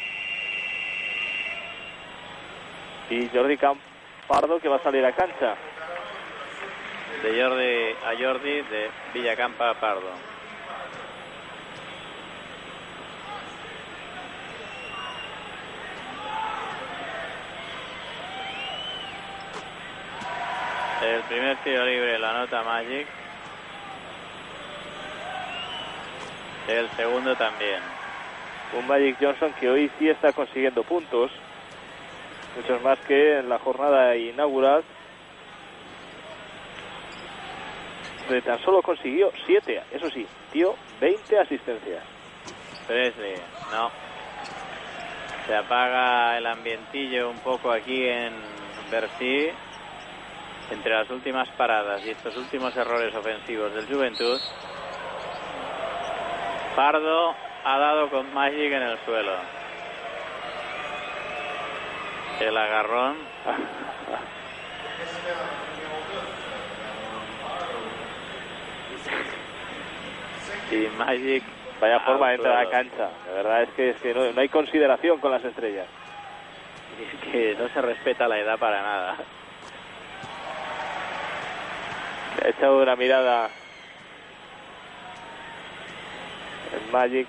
Y Jordi Pardo que va a salir a cancha. De Jordi a Jordi, de Villacampa a Pardo. El primer tiro libre lo anota Magic. El segundo también. Un Magic Johnson que hoy sí está consiguiendo puntos. Muchos más que en la jornada inaugural. De tan solo consiguió siete. Eso sí, dio veinte asistencias. Presley, no. Se apaga el ambientillo un poco aquí en Bercy. Entre las últimas paradas y estos últimos errores ofensivos del Juventud, Pardo ha dado con Magic en el suelo. El agarrón. Y Magic, vaya forma de entrar a la cancha. La verdad es que, es que no, no hay consideración con las estrellas. Es que no se respeta la edad para nada. Le ha echado una mirada en Magic.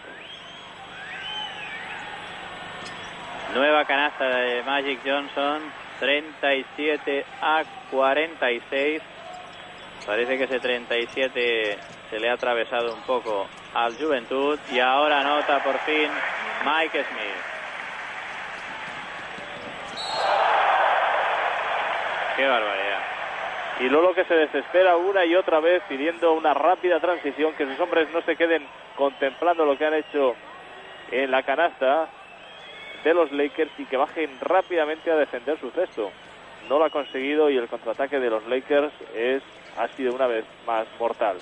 Nueva canasta de Magic Johnson, treinta y siete a cuarenta y seis. Parece que ese treinta y siete se le ha atravesado un poco al Juventud y ahora anota por fin Mike Smith. Qué barbaridad. Y Lolo que se desespera una y otra vez pidiendo una rápida transición, que sus hombres no se queden contemplando lo que han hecho en la canasta de los Lakers y que bajen rápidamente a defender su cesto. No lo ha conseguido y el contraataque de los Lakers es, ha sido una vez más mortal.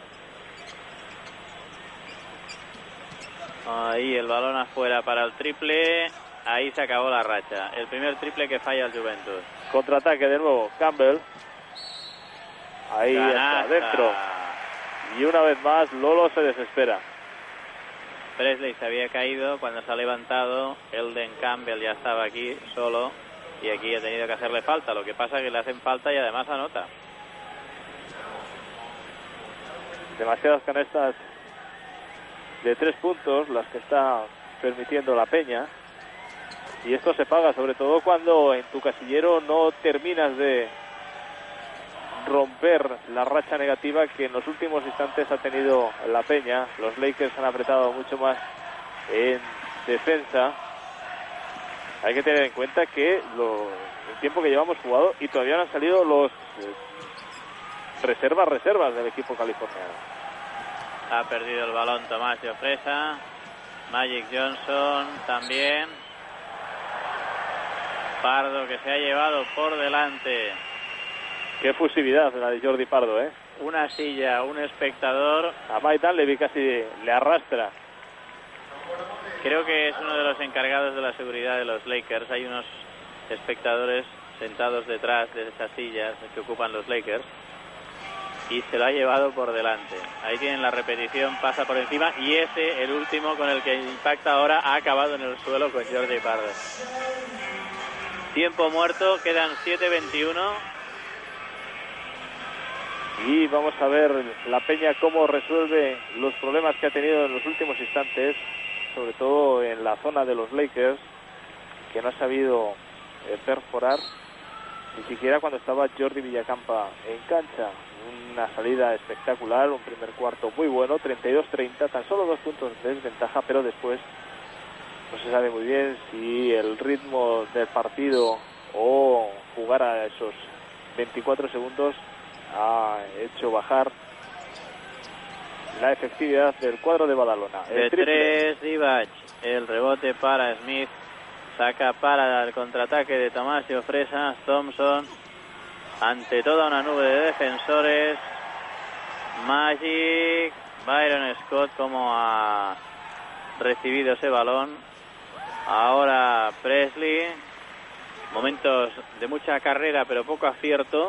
Ahí el balón afuera para el triple. Ahí se acabó la racha. El primer triple que falla el Juventud. Contraataque de nuevo, Campbell. Ahí Canasta. Está, dentro. Y una vez más, Lolo se desespera. Presley se había caído, cuando se ha levantado, Elden Campbell ya estaba aquí solo y aquí ha tenido que hacerle falta. Lo que pasa es que le hacen falta y además anota. Demasiadas canastas de tres puntos las que está permitiendo la Peña. Y esto se paga, sobre todo cuando en tu casillero no terminas de romper la racha negativa que en los últimos instantes ha tenido la Peña. Los Lakers han apretado mucho más en defensa. Hay que tener en cuenta que lo, el tiempo que llevamos jugado y todavía no han salido los eh, reservas reservas del equipo californiano. Ha perdido el balón Tomás Llofresa. Magic Johnson también. Pardo que se ha llevado por delante. Qué fusividad la de Jordi Pardo, ¿eh? Una silla, un espectador. A Mike Dunleavy casi le arrastra. Creo que es uno de los encargados de la seguridad de los Lakers. Hay unos espectadores sentados detrás de esas sillas que ocupan los Lakers. Y se lo ha llevado por delante. Ahí tienen la repetición, pasa por encima. Y ese, el último con el que impacta ahora, ha acabado en el suelo con Jordi Pardo. Tiempo muerto, quedan siete veintiuno. Y vamos a ver la Peña cómo resuelve los problemas que ha tenido en los últimos instantes, sobre todo en la zona de los Lakers, que no ha sabido eh, perforar, ni siquiera cuando estaba Jordi Villacampa en cancha. Una salida espectacular, un primer cuarto muy bueno, treinta y dos treinta, tan solo dos puntos de desventaja, pero después no se sabe muy bien si el ritmo del partido o jugar a esos veinticuatro segundos ha hecho bajar la efectividad del cuadro de Badalona. De tres, Divac, el rebote para Smith, saca para el contraataque de Tomás Llofresa. Thompson, ante toda una nube de defensores. Magic, Byron Scott, como ha recibido ese balón. Ahora Presley, momentos de mucha carrera pero poco acierto.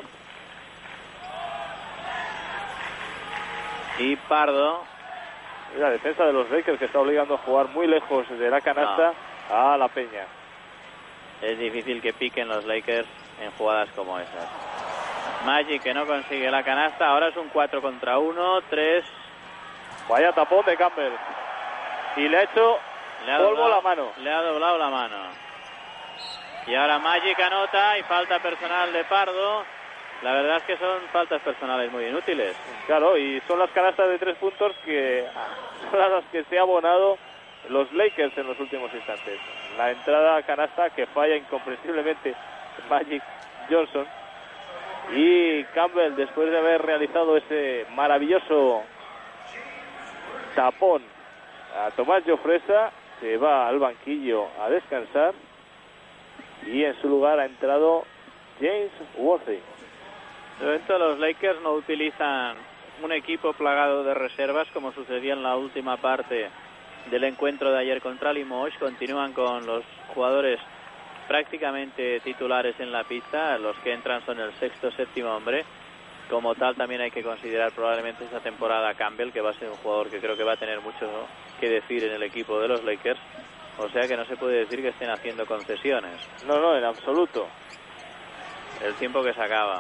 Y Pardo. La defensa de los Lakers, que está obligando a jugar muy lejos de la canasta no. a la Peña. Es difícil que piquen los Lakers en jugadas como esas. Magic, que no consigue la canasta. Ahora es un cuatro contra uno. tres. Vaya tapón de Campbell. Y le ha hecho le ha polvo doblado, la mano. Le ha doblado la mano. Y ahora Magic anota y falta personal de Pardo. La verdad es que son faltas personales muy inútiles. Claro, y son las canastas de tres puntos que son las que se ha abonado los Lakers en los últimos instantes. La entrada a canasta que falla incomprensiblemente Magic Johnson. Y Campbell, después de haber realizado ese maravilloso tapón a Tomás Llofresa, se va al banquillo a descansar. Y en su lugar ha entrado James Worthy. De momento los Lakers no utilizan un equipo plagado de reservas como sucedía en la última parte del encuentro de ayer contra Limoges. Continúan con los jugadores prácticamente titulares en la pista. Los que entran son el sexto, séptimo hombre. Como tal también hay que considerar probablemente esta temporada a Campbell, que va a ser un jugador que creo que va a tener mucho que decir en el equipo de los Lakers. O sea que no se puede decir que estén haciendo concesiones. No, no, en absoluto. El tiempo que se acaba.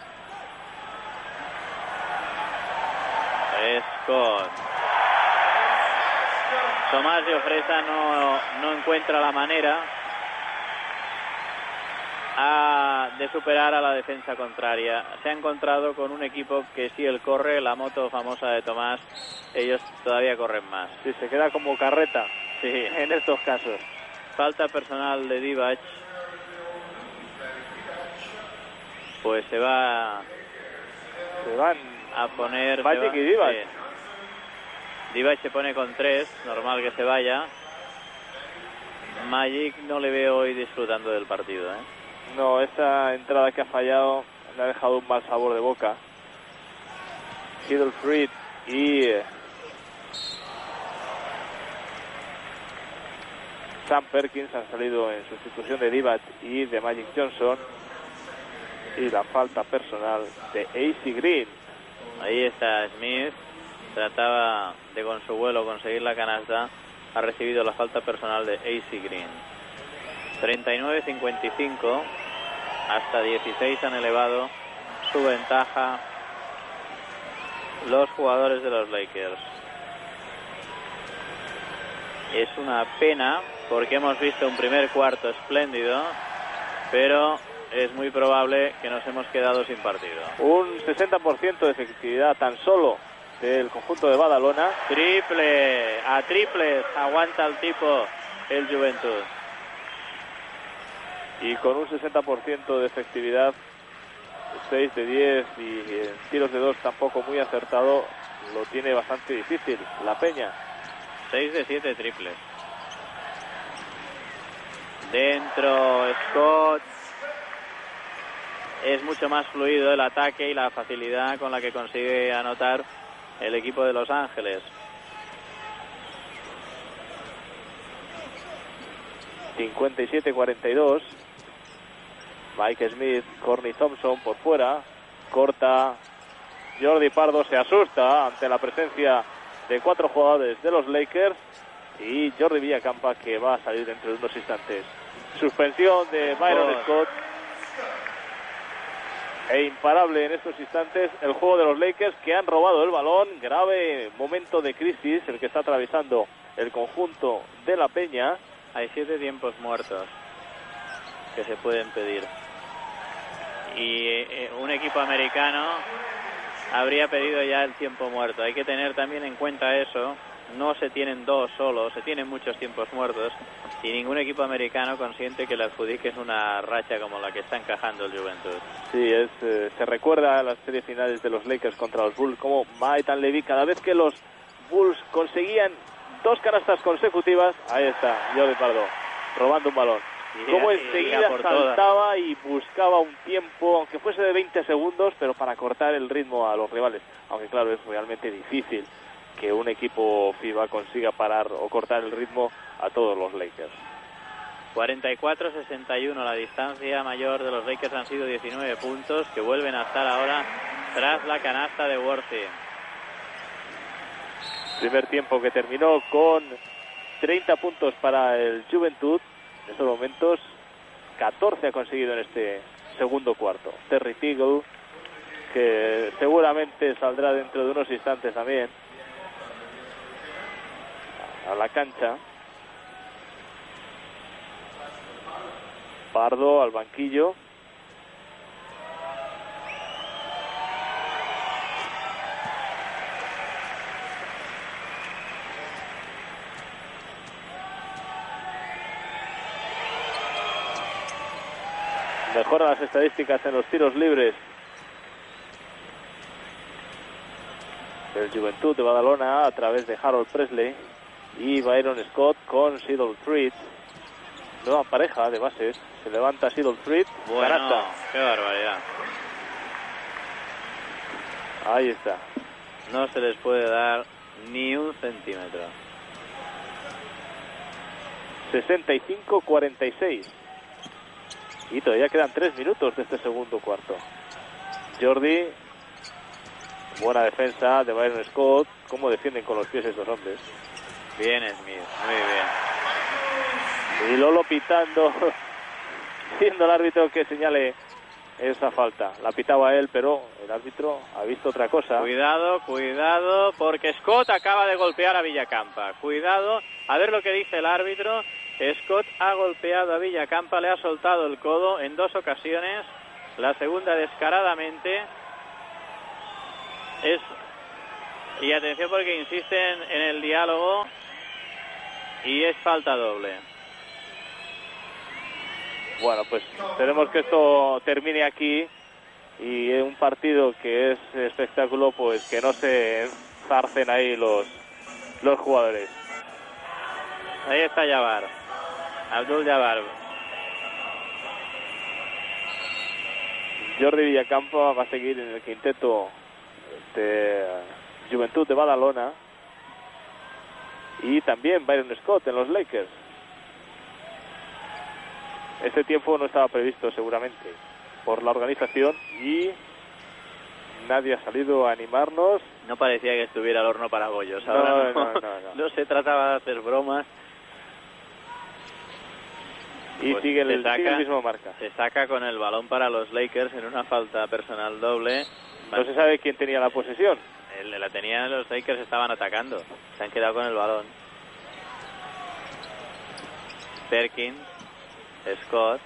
Scott. Tomás Llofresa no, no encuentra la manera a, de superar a la defensa contraria. Se ha encontrado con un equipo que si él corre, la moto famosa de Tomás, ellos todavía corren más. Sí, se queda como carreta. Sí, en estos casos. Falta personal de Divac. Pues se va se van a poner Magic va, y Divac. Sí. Divac se pone con tres, normal que se vaya. Magic no le veo hoy disfrutando del partido, ¿eh? No, esa entrada que ha fallado le ha dejado un mal sabor de boca. Hiddlefried y Sam Perkins han salido en sustitución de Divac y de Magic Johnson. Y la falta personal de A C Green. Ahí está Smith. Trataba de con su vuelo conseguir la canasta. Ha recibido la falta personal de A C Green. treinta y nueve cincuenta y cinco. Hasta dieciséis han elevado su ventaja los jugadores de los Lakers. Es una pena porque hemos visto un primer cuarto espléndido, pero es muy probable que nos hemos quedado sin partido. Un sesenta por ciento de efectividad tan solo del conjunto de Badalona. Triple, a triples aguanta el tipo el Juventud. Y con un sesenta por ciento de efectividad, seis de diez y en tiros de dos tampoco muy acertado, lo tiene bastante difícil la Peña. seis de siete triples. Dentro Scott. Es mucho más fluido el ataque y la facilidad con la que consigue anotar el equipo de Los Ángeles. cincuenta y siete cuarenta y dos. Mike Smith, Corny Thompson por fuera. Corta. Jordi Pardo se asusta ante la presencia de cuatro jugadores de los Lakers. Y Jordi Villacampa, que va a salir dentro de unos instantes. Suspensión de Byron Scott. E imparable en estos instantes el juego de los Lakers, que han robado el balón. Grave momento de crisis el que está atravesando el conjunto de la Peña. Hay siete tiempos muertos. que se pueden pedir. Y eh, un equipo americano habría pedido ya el tiempo muerto. Hay que tener también en cuenta eso. No se tienen dos solo, se tienen muchos tiempos muertos y ningún equipo americano consiente que le adjudiques una racha como la que está encajando el Juventud. Sí, es, eh, se recuerda a las series finales de los Lakers contra los Bulls, como Maitan Levy, cada vez que los Bulls conseguían dos canastas consecutivas, ahí está, Jordi Pardo, robando un balón. Y Como y enseguida saltaba todas. Y buscaba un tiempo, aunque fuese de veinte segundos, pero para cortar el ritmo a los rivales. Aunque claro, es realmente difícil que un equipo FIBA consiga parar o cortar el ritmo a todos los Lakers. cuarenta y cuatro sesenta y uno, la distancia mayor de los Lakers han sido diecinueve puntos, que vuelven a estar ahora tras la canasta de Worthy. Primer tiempo que terminó con treinta puntos para el Juventud. En estos momentos catorce ha conseguido en este segundo cuarto. Terry Teagle, que seguramente saldrá dentro de unos instantes también a la cancha. Pardo al banquillo. Mejoran las estadísticas en los tiros libres del Juventud de Badalona a través de Harold Presley y Byron Scott con Seedle Street. Nueva pareja de bases. Se levanta Seedle Street. Bueno, canasta. Qué barbaridad. Ahí está. No se les puede dar ni un centímetro. sesenta y cinco cuarenta y seis. Y todavía quedan tres minutos de este segundo cuarto. Jordi, buena defensa de Byron Scott. ¿Cómo defienden con los pies estos hombres? Bien, Smith, muy bien. Y Lolo pitando, siendo el árbitro que señale esa falta. La pitaba él, pero el árbitro ha visto otra cosa. Cuidado, cuidado, porque Scott acaba de golpear a Villacampa. Cuidado, a ver lo que dice el árbitro. Scott ha golpeado a Villacampa, le ha soltado el codo en dos ocasiones. La segunda descaradamente. Es... Y atención porque insisten en el diálogo y es falta doble. Bueno, pues esperemos que esto termine aquí y un partido que es espectáculo, pues que no se zarcen ahí los, los jugadores. Ahí está Jabbar, Abdul Jabbar. Jordi Villacampa va a seguir en el quinteto de Juventud de Badalona y también Byron Scott en los Lakers. Este tiempo no estaba previsto seguramente por la organización y nadie ha salido a animarnos. No parecía que estuviera al horno para bollos. No, Ahora no, no, no, no. No se trataba de hacer bromas. Y Pues sigue, el, saca, sigue el mismo marca. Se saca con el balón para los Lakers en una falta personal doble. No se sabe quién tenía la posesión. El, la tenían los Lakers, estaban atacando. Se han quedado con el balón. Perkins, Scott.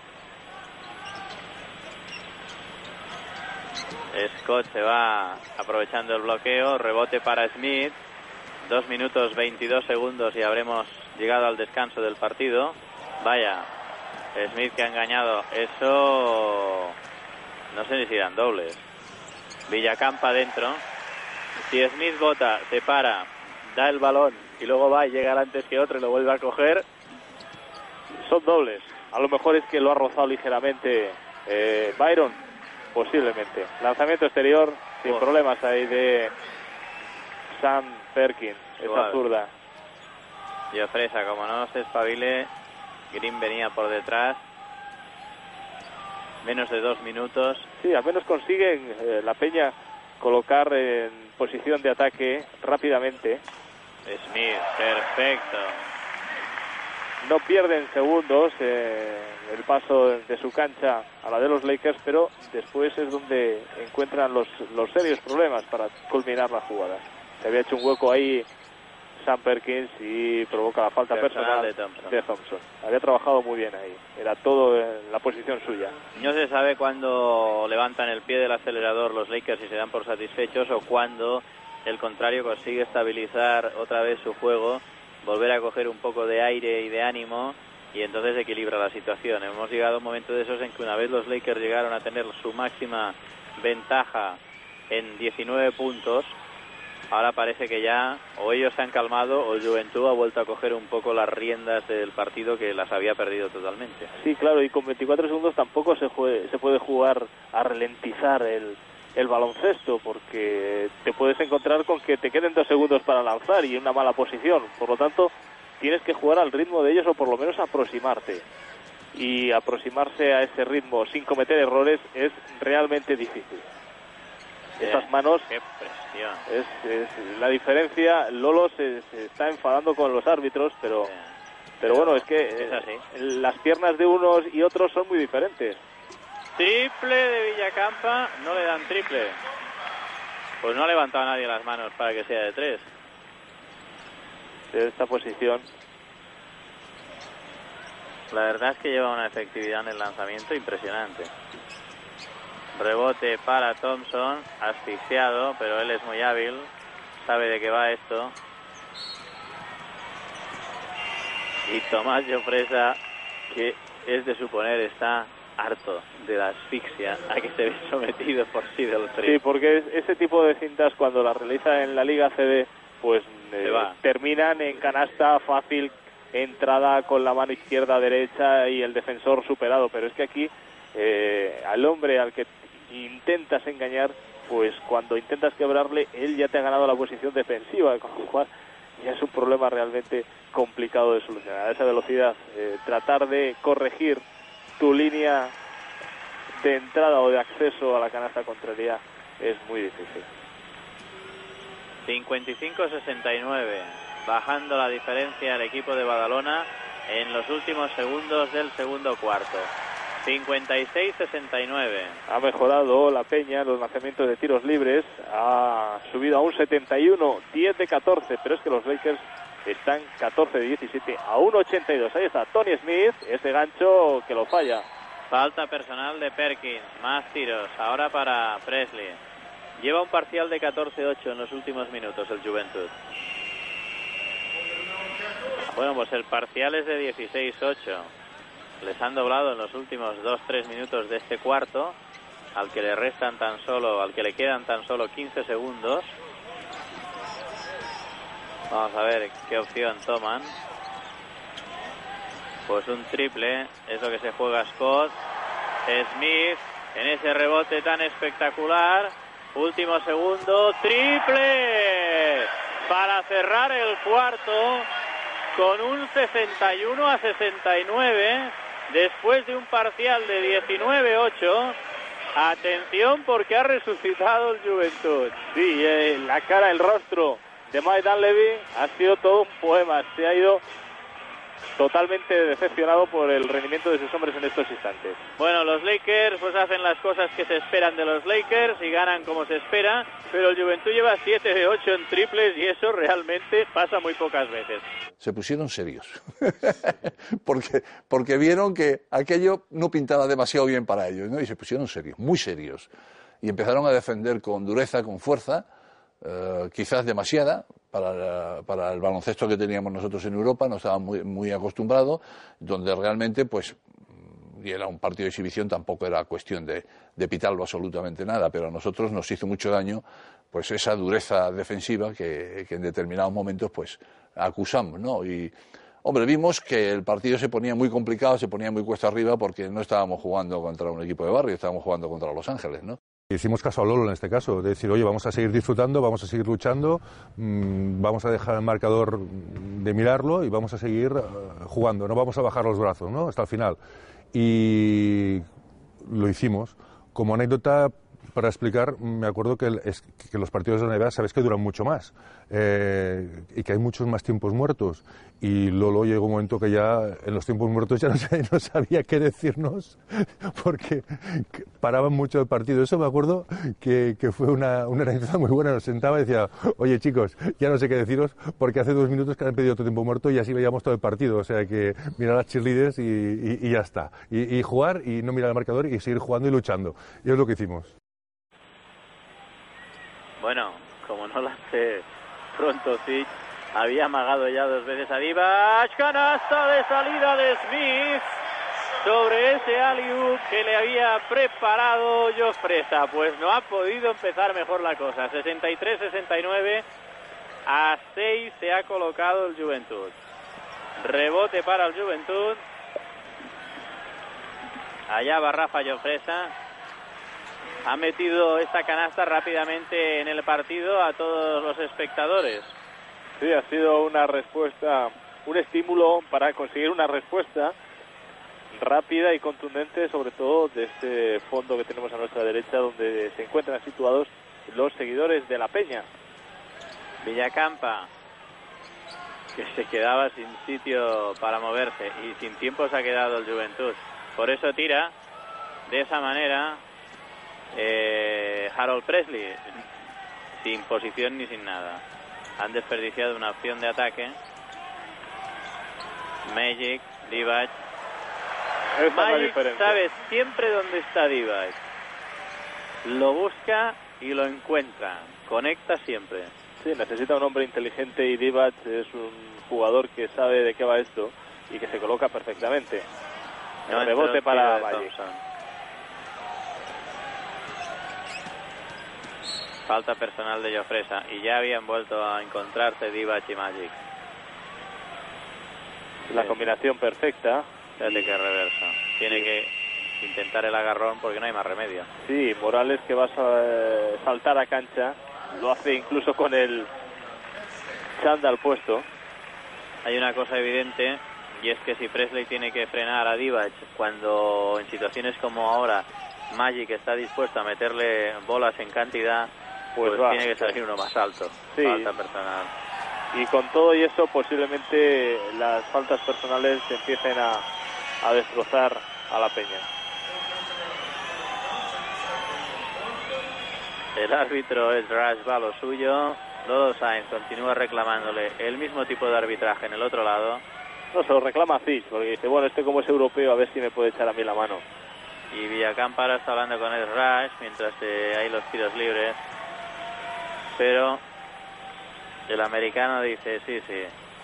Scott se va aprovechando el bloqueo. Rebote para Smith. Dos minutos veintidós segundos y habremos llegado al descanso del partido. Vaya, Smith que ha engañado. Eso no sé ni si eran dobles. Villacampa dentro. Si Smith bota, se para, da el balón y luego va y llega antes que otro y lo vuelve a coger, son dobles. A lo mejor es que lo ha rozado ligeramente eh, Byron, posiblemente. Lanzamiento exterior sin oh. problemas ahí de Sam Perkins, esa zurda. Y Fresa, como no se espabile, Green venía por detrás. Menos de dos minutos. Sí, al menos consiguen eh, la Peña colocar en posición de ataque rápidamente. Smith, perfecto. No pierden segundos eh, el paso de su cancha a la de los Lakers, pero después es donde encuentran los, los serios problemas para culminar la jugada. Se había hecho un hueco ahí Sam Perkins y provoca la falta personal, personal de, Thompson. de Thompson. Había trabajado muy bien ahí, era todo en la posición suya. No se sabe cuándo levantan el pie del acelerador los Lakers y se dan por satisfechos, o cuándo el contrario consigue estabilizar otra vez su juego, volver a coger un poco de aire y de ánimo, y entonces equilibra la situación. Hemos llegado a un momento de esos en que una vez los Lakers llegaron a tener su máxima ventaja en diecinueve puntos, ahora parece que ya o ellos se han calmado o Juventud ha vuelto a coger un poco las riendas del partido, que las había perdido totalmente. Sí, claro, y con veinticuatro segundos tampoco se, juegue, se puede jugar a ralentizar el, el baloncesto, porque te puedes encontrar con que te queden dos segundos para lanzar y una mala posición. Por lo tanto, tienes que jugar al ritmo de ellos, o por lo menos aproximarte. Y aproximarse a ese ritmo sin cometer errores es realmente difícil. Esas manos, qué presión. Es, es la diferencia. Lolo se, se está enfadando con los árbitros, pero sí. pero bueno, es que es así. Eh, las piernas de unos y otros son muy diferentes. Triple de Villacampa, no le dan triple. Pues no ha levantado nadie las manos para que sea de tres. De esta posición. La verdad es que lleva una efectividad en el lanzamiento impresionante. Rebote para Thompson, asfixiado, pero él es muy hábil, sabe de qué va esto. Y Tomás Llofresa, que es de suponer está harto de la asfixia a que se ve sometido por Seedle Three. Sí, porque ese tipo de cintas, cuando las realiza en la Liga C D, pues eh, terminan en canasta fácil, entrada con la mano izquierda, derecha y el defensor superado. Pero es que aquí eh, al hombre al que intentas engañar, pues cuando intentas quebrarle, él ya te ha ganado la posición defensiva, con lo cual ya es un problema realmente complicado de solucionar. A esa velocidad, eh, tratar de corregir tu línea de entrada o de acceso a la canasta contraria es muy difícil. cincuenta y cinco a sesenta y nueve, bajando la diferencia al equipo de Badalona en los últimos segundos del segundo cuarto. cincuenta y seis a sesenta y nueve. Ha mejorado la Peña los lanzamientos de tiros libres, ha subido a un setenta y uno, diez de catorce, pero es que los Lakers están catorce de diecisiete a un ochenta y dos. Ahí está Tony Smith, ese gancho que lo falla. Falta personal de Perkins, más tiros, ahora para Presley. Lleva un parcial de catorce ocho en los últimos minutos el Juventud. Bueno, pues el parcial es de dieciséis ocho. Les han doblado en los últimos dos tres minutos de este cuarto, al que le restan tan solo, al que le quedan tan solo quince segundos. Vamos a ver qué opción toman. Pues un triple es lo que se juega Scott. Smith en ese rebote tan espectacular. Último segundo, triple para cerrar el cuarto con un sesenta y uno a sesenta y nueve. Después de un parcial de diecinueve ocho, atención porque ha resucitado el Juventud. Sí, eh, la cara, el rostro de Mike Dunleavy ha sido todo un poema. Se ha ido totalmente decepcionado por el rendimiento de sus hombres en estos instantes. Bueno, los Lakers pues hacen las cosas que se esperan de los Lakers y ganan como se espera, pero el Juventud lleva siete de ocho en triples y eso realmente pasa muy pocas veces. Se pusieron serios, porque, porque vieron que aquello no pintaba demasiado bien para ellos, ¿no? Y se pusieron serios, muy serios, y empezaron a defender con dureza, con fuerza, eh, quizás demasiada, para, para el baloncesto que teníamos nosotros en Europa, no estaba muy, muy acostumbrado, donde realmente, pues, y era un partido de exhibición, tampoco era cuestión de, de pitarlo absolutamente nada, pero a nosotros nos hizo mucho daño, pues, esa dureza defensiva que, que en determinados momentos, pues, acusamos, ¿no? Y, hombre, vimos que el partido se ponía muy complicado, se ponía muy cuesta arriba, porque no estábamos jugando contra un equipo de barrio, estábamos jugando contra Los Ángeles, ¿no? Hicimos caso a Lolo en este caso, de decir, oye, vamos a seguir disfrutando, vamos a seguir luchando, mmm, vamos a dejar el marcador de mirarlo y vamos a seguir uh, jugando, no vamos a bajar los brazos, ¿no? Hasta el final. Y lo hicimos. Como anécdota, para explicar, me acuerdo que, el, es, que los partidos de la N B A sabes que duran mucho más eh, y que hay muchos más tiempos muertos. Y Lolo llegó un momento que ya en los tiempos muertos ya no, no sabía qué decirnos porque paraban mucho el partido. Eso me acuerdo que, que fue una, una anécdota muy buena. Nos sentaba y decía, oye chicos, ya no sé qué deciros porque hace dos minutos que han pedido otro tiempo muerto y así veíamos todo el partido. O sea que mirar a las cheerleaders y, y, y ya está. Y, y jugar y no mirar al marcador y seguir jugando y luchando. Y es lo que hicimos. Bueno, como no la sé pronto, sí. Había amagado ya dos veces a Divac. Canasta de salida de Smith sobre ese alley-oop que le había preparado Josh Fresa. Pues no ha podido empezar mejor la cosa. sesenta y tres sesenta y nueve. A seis se ha colocado el Juventud. Rebote para el Juventud. Allá va Rafa Josh Fresa. Ha metido esta canasta rápidamente en el partido a todos los espectadores. Sí, ha sido una respuesta, un estímulo para conseguir una respuesta rápida y contundente, sobre todo de este fondo que tenemos a nuestra derecha, donde se encuentran situados los seguidores de la Peña. Villacampa, que se quedaba sin sitio para moverse y sin tiempo se ha quedado el Juventud. Por eso tira de esa manera eh, Harold Presley, sin posición ni sin nada. Han desperdiciado una opción de ataque. Magic, Divac. Magic sabe siempre dónde está Divac. Lo busca y lo encuentra. Conecta siempre. Sí, necesita un hombre inteligente y Divac es un jugador que sabe de qué va esto y que se coloca perfectamente. No, el rebote para Magic. Falta personal de Jofresa y ya habían vuelto a encontrarse Divac y Magic. La combinación perfecta. Fíjate que reversa. Tiene que intentar el agarrón porque no hay más remedio. Sí, Morales, que va a saltar a cancha, lo hace incluso con el chándal puesto. Hay una cosa evidente y es que si Presley tiene que frenar a Divac cuando en situaciones como ahora Magic está dispuesto a meterle bolas en cantidad, pues, pues tiene que salir uno más alto. Sí. Falta personal. Y con todo y eso posiblemente las faltas personales empiecen a, a destrozar a la Peña. El árbitro es Rush, va a lo suyo. Lolo Sainz continúa reclamándole el mismo tipo de arbitraje en el otro lado. No, se lo reclama Fitch, porque dice, bueno, este como es europeo, a ver si me puede echar a mí la mano. Y Villacampa ahora está hablando con el Rush mientras eh, hay los tiros libres. Pero el americano dice, sí, sí.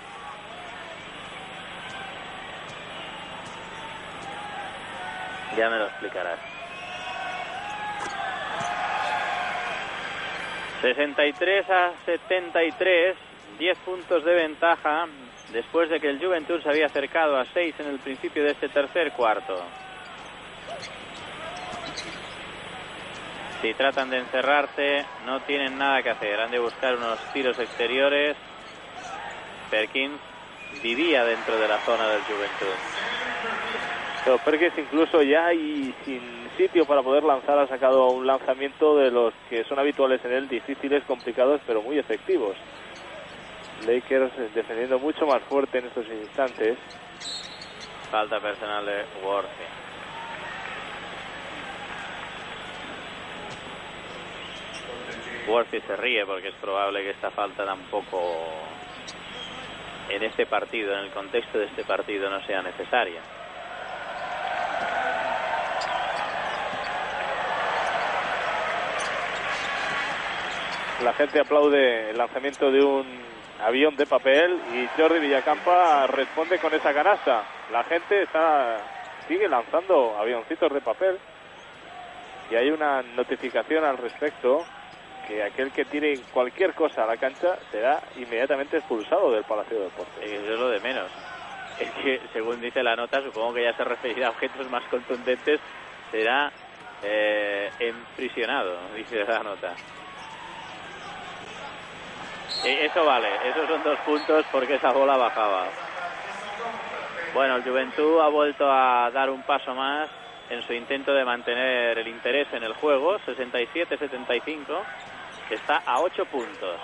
Ya me lo explicarás. sesenta y tres a setenta y tres, diez puntos de ventaja después de que el Juventud se había acercado a seis en el principio de este tercer cuarto. Si tratan de encerrarse, no tienen nada que hacer. Han de buscar unos tiros exteriores. Perkins vivía dentro de la zona del Juventud. Pero Perkins incluso ya y sin sitio para poder lanzar ha sacado un lanzamiento de los que son habituales en él, difíciles, complicados, pero muy efectivos. Lakers defendiendo mucho más fuerte en estos instantes. Falta personal de Worthy. Worthy se ríe porque es probable que esta falta tampoco en este partido, en el contexto de este partido, no sea necesaria. La gente aplaude el lanzamiento de un avión de papel y Jordi Villacampa responde con esa canasta. La gente está sigue lanzando avioncitos de papel y hay una notificación al respecto, que aquel que tire cualquier cosa a la cancha será inmediatamente expulsado del Palacio de Deportes. Eso es lo de menos. Es que, según dice la nota, supongo que ya se referirá a objetos más contundentes, será eh, emprisionado, dice la nota. Eh, eso vale, esos son dos puntos porque esa bola bajaba. Bueno, el Juventud ha vuelto a dar un paso más en su intento de mantener el interés en el juego, sesenta y siete setenta y cinco, está a ocho puntos.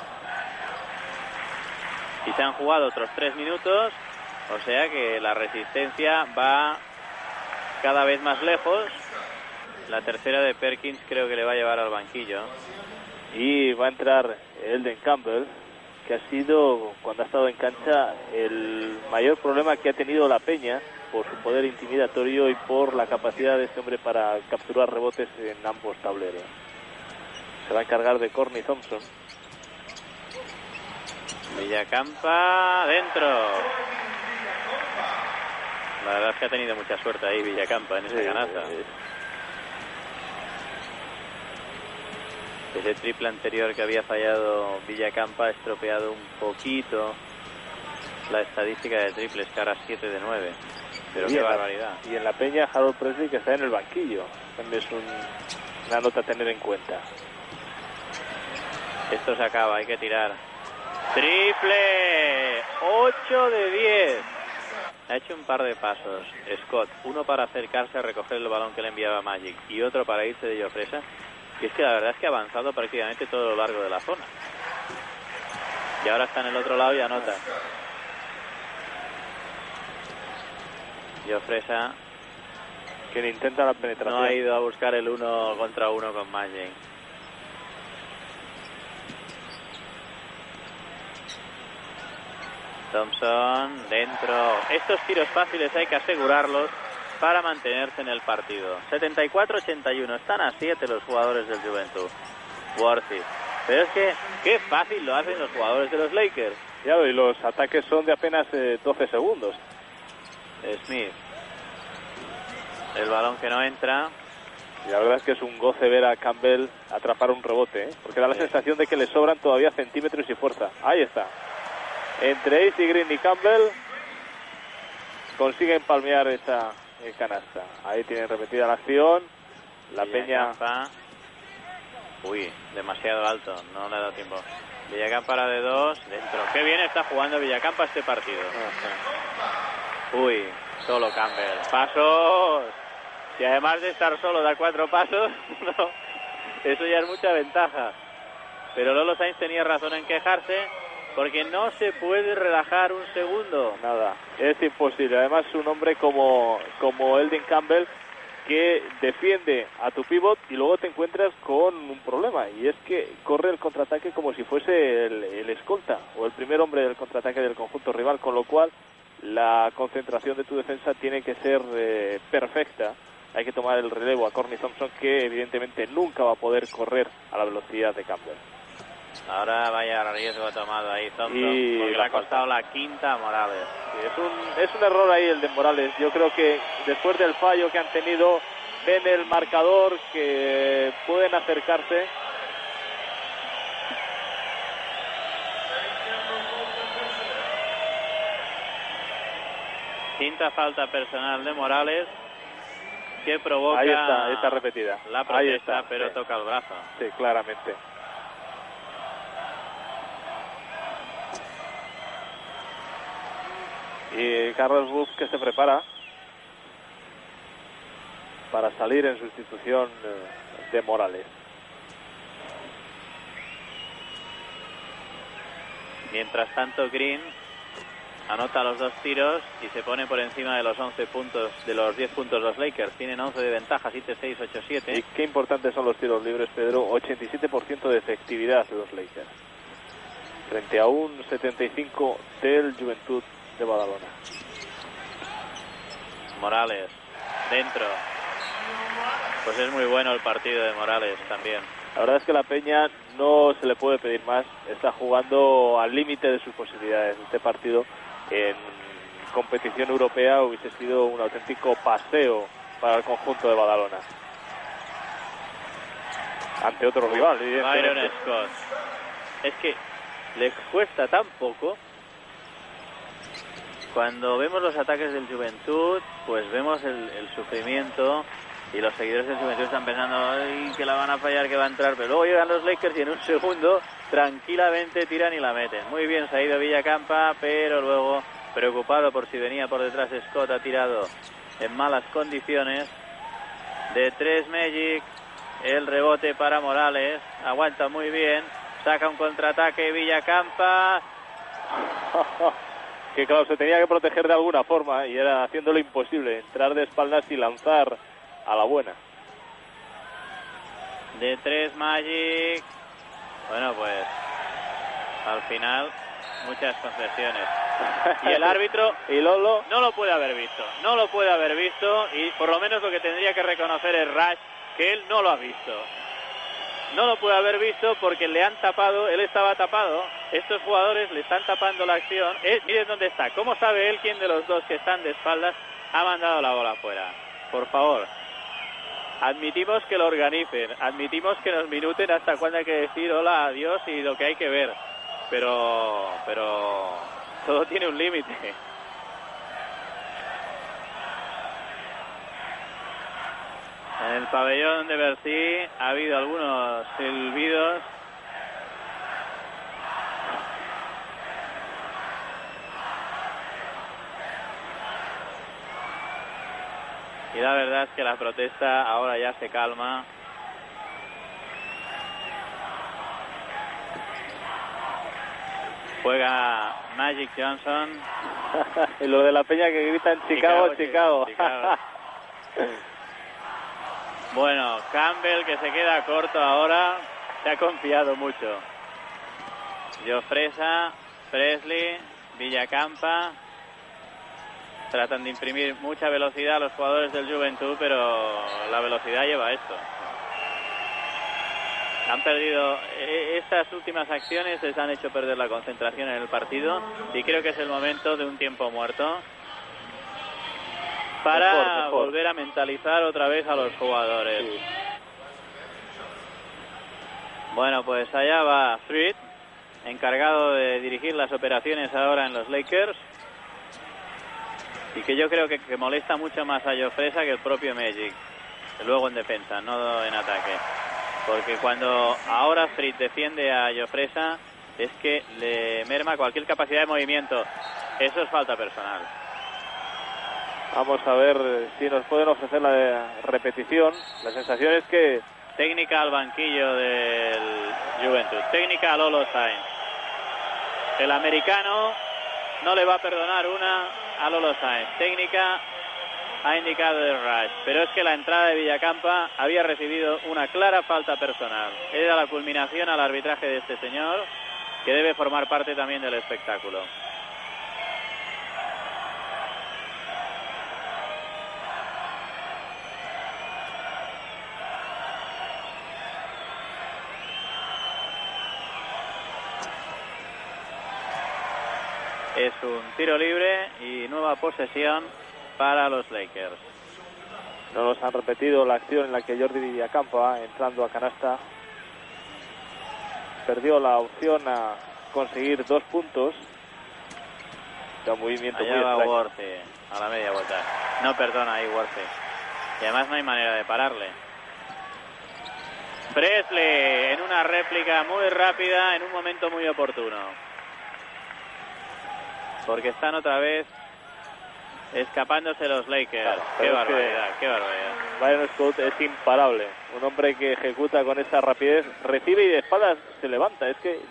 Y se han jugado otros tres minutos, o sea que la resistencia va cada vez más lejos. La tercera de Perkins creo que le va a llevar al banquillo. Y va a entrar Elden Campbell, que ha sido, cuando ha estado en cancha, el mayor problema que ha tenido la Peña, por su poder intimidatorio y por la capacidad de este hombre para capturar rebotes en ambos tableros. Se va a encargar de Courtney Thompson. Villacampa dentro. La verdad es que ha tenido mucha suerte ahí Villacampa en esa sí, canasta. Sí. Ese triple anterior que había fallado Villacampa ha estropeado un poquito la estadística de triples, que ahora siete de nueve. Pero qué barbaridad. Y en la Peña, Harold Presley, que está en el banquillo. También es un, una nota a tener en cuenta. Esto se acaba, hay que tirar. ¡Triple! ocho de diez. Ha hecho un par de pasos Scott. Uno para acercarse a recoger el balón que le enviaba Magic y otro para irse de Llofresa. Y es que la verdad es que ha avanzado prácticamente todo lo largo de la zona. Y ahora está en el otro lado y anota. Llofresa, quien intenta la penetración, no ha ido a buscar el uno contra uno con Magic. Thompson dentro. Estos tiros fáciles hay que asegurarlos para mantenerse en el partido. setenta y cuatro ochenta y uno. Están a siete los jugadores del Juventud. Worthy. Pero es que qué fácil lo hacen los jugadores de los Lakers. Ya, y los ataques son de apenas eh, doce segundos. Smith. El balón que no entra. Y la verdad es que es un goce ver a Campbell atrapar un rebote, ¿eh? Porque da la sí. sensación de que le sobran todavía centímetros y fuerza. Ahí está. Entre Acy Green y Campbell consiguen palmear esa eh, canasta. Ahí tienen repetida la acción. La Villacampa. Peña... Uy, demasiado alto. No le ha dado tiempo. Villacampa para de dos. Dentro. Qué bien está jugando Villacampa este partido. Uy, solo Campbell. Pasos. Y además de estar solo da cuatro pasos, no, eso ya es mucha ventaja. Pero Lolo Sainz tenía razón en quejarse, porque no se puede relajar un segundo. Nada, es imposible. Además, un hombre como, como Elden Campbell, que defiende a tu pivot y luego te encuentras con un problema, y es que corre el contraataque como si fuese el, el escolta o el primer hombre del contraataque del conjunto rival, con lo cual la concentración de tu defensa tiene que ser eh, perfecta. Hay que tomar el relevo a Courtney Thompson, que evidentemente nunca va a poder correr a la velocidad de Campbell. Ahora vaya riesgo tomado ahí Thompson, y porque le ha costado la quinta a Morales. Sí, es un es un error ahí el de Morales. Yo creo que después del fallo que han tenido, ven el marcador, que pueden acercarse. Quinta falta personal de Morales, que provoca... Ahí está, está repetida. La protesta, ahí está, pero sí. toca el brazo. Sí, claramente. Y Carlos Buff, que se prepara para salir en sustitución de Morales. Mientras tanto, Green anota los dos tiros y se pone por encima de los once puntos, de los diez puntos los Lakers. Tienen once de ventaja, siete seis, ocho siete. Y qué importantes son los tiros libres, Pedro. ochenta y siete por ciento de efectividad de los Lakers, frente a un setenta y cinco por ciento del Juventud de Badalona. Morales, dentro. Pues es muy bueno el partido de Morales también. La verdad es que la Peña no se le puede pedir más. Está jugando al límite de sus posibilidades. Este partido en competición europea hubiese sido un auténtico paseo para el conjunto de Badalona, ante otro rival. Byron Scott. Es que le cuesta tan poco. Cuando vemos los ataques del Juventud, pues vemos el, el sufrimiento, y los seguidores del Juventud están pensando ay, que la van a fallar, que va a entrar, pero luego llegan los Lakers y en un segundo tranquilamente tiran y la meten. Muy bien, se ha ido Villacampa, pero luego, preocupado por si venía por detrás Scott, ha tirado en malas condiciones De tres Magic. El rebote para Morales. Aguanta muy bien. Saca un contraataque Villacampa. Que claro, se tenía que proteger de alguna forma y era haciéndolo imposible. Entrar de espaldas y lanzar a la buena. De tres Magic. Bueno, pues al final muchas concesiones. Y el árbitro y Lolo no lo puede haber visto. No lo puede haber visto y por lo menos lo que tendría que reconocer es Rush, que él no lo ha visto. No lo puede haber visto porque le han tapado, él estaba tapado. Estos jugadores le están tapando la acción. Eh, miren dónde está. ¿Cómo sabe él quién de los dos que están de espaldas ha mandado la bola afuera? Por favor. Admitimos que lo organicen, admitimos que nos minuten hasta cuando hay que decir hola, adiós y lo que hay que ver. Pero, pero todo tiene un límite. En el pabellón de Bercy ha habido algunos silbidos. Y la verdad es que la protesta ahora ya se calma. Juega Magic Johnson. Y lo de la peña que grita en Chicago, Chicago. Chicago. Chicago. Bueno, Campbell que se queda corto ahora. Se ha confiado mucho. Jofresa, Presley, Villacampa. Tratan de imprimir mucha velocidad a los jugadores del Juventud, pero la velocidad lleva a esto. Han perdido estas últimas acciones, les han hecho perder la concentración en el partido y creo que es el momento de un tiempo muerto para mejor, mejor. volver a mentalizar otra vez a los jugadores. Sí. Bueno, pues allá va Thread, encargado de dirigir las operaciones ahora en los Lakers. Y que yo creo que, que molesta mucho más a Jofresa que el propio Magic. Luego en defensa, no en ataque. Porque cuando ahora Fritz defiende a Jofresa, es que le merma cualquier capacidad de movimiento. Eso es falta personal. Vamos a ver si nos pueden ofrecer la repetición. La sensación es que... Técnica al banquillo del Juventud. Técnica a Lolo Sainz. El americano no le va a perdonar una a Lolo Sainz. Técnica ha indicado el Rush, pero es que la entrada de Villacampa había recibido una clara falta personal. Era la culminación al arbitraje de este señor, que debe formar parte también del espectáculo. Es un tiro libre y nueva posesión para los Lakers. No nos han repetido la acción en la que Jordi Villacampa, entrando a canasta, perdió la opción a conseguir dos puntos. Un movimiento Allá muy va extraño. Worthy a la media vuelta. No perdona ahí Worthy. Y además no hay manera de pararle. Presley en una réplica muy rápida en un momento muy oportuno. Porque están otra vez escapándose los Lakers. Claro, qué barbaridad, qué barbaridad. Byron Scott es imparable. Un hombre que ejecuta con esa rapidez, recibe y de espaldas se levanta. Es que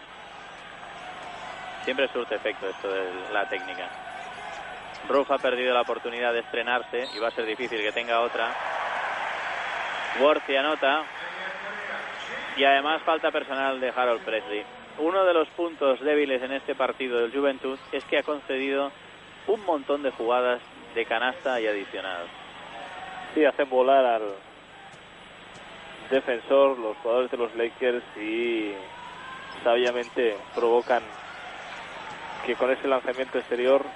siempre surte efecto esto de la técnica. Ruff ha perdido la oportunidad de estrenarse y va a ser difícil que tenga otra. Worthy anota. Y además falta personal de Harold Presley. Uno de los puntos débiles en este partido del Juventud es que ha concedido un montón de jugadas de canasta y adicionadas. Sí, hacen volar al defensor los jugadores de los Lakers y sabiamente provocan que con ese lanzamiento exterior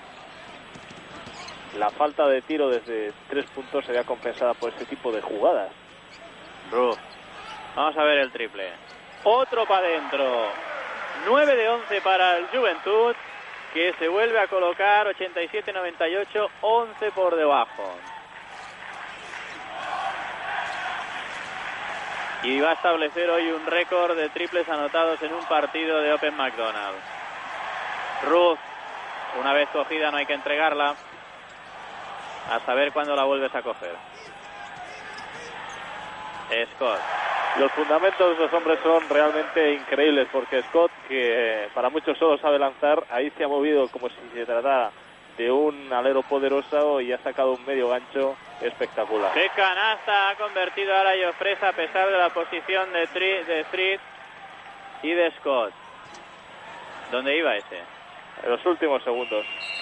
la falta de tiro desde tres puntos se vea compensada por ese tipo de jugadas. Ruff. Vamos a ver el triple. Otro para adentro. nueve de once para el Juventud, que se vuelve a colocar ochenta y siete noventa y ocho, once por debajo. Y va a establecer hoy un récord de triples anotados en un partido de Open McDonald's. Ruth, una vez cogida no hay que entregarla, a saber cuándo la vuelves a coger. Scott. Los fundamentos de esos hombres son realmente increíbles, porque Scott, que eh, para muchos solo sabe lanzar, ahí se ha movido como si se tratara de un alero poderoso y ha sacado un medio gancho espectacular. ¡Qué canasta ha convertido ahora Jofresa a pesar de la posición de, tri, de Street y de Scott! ¿Dónde iba ese? En los últimos segundos.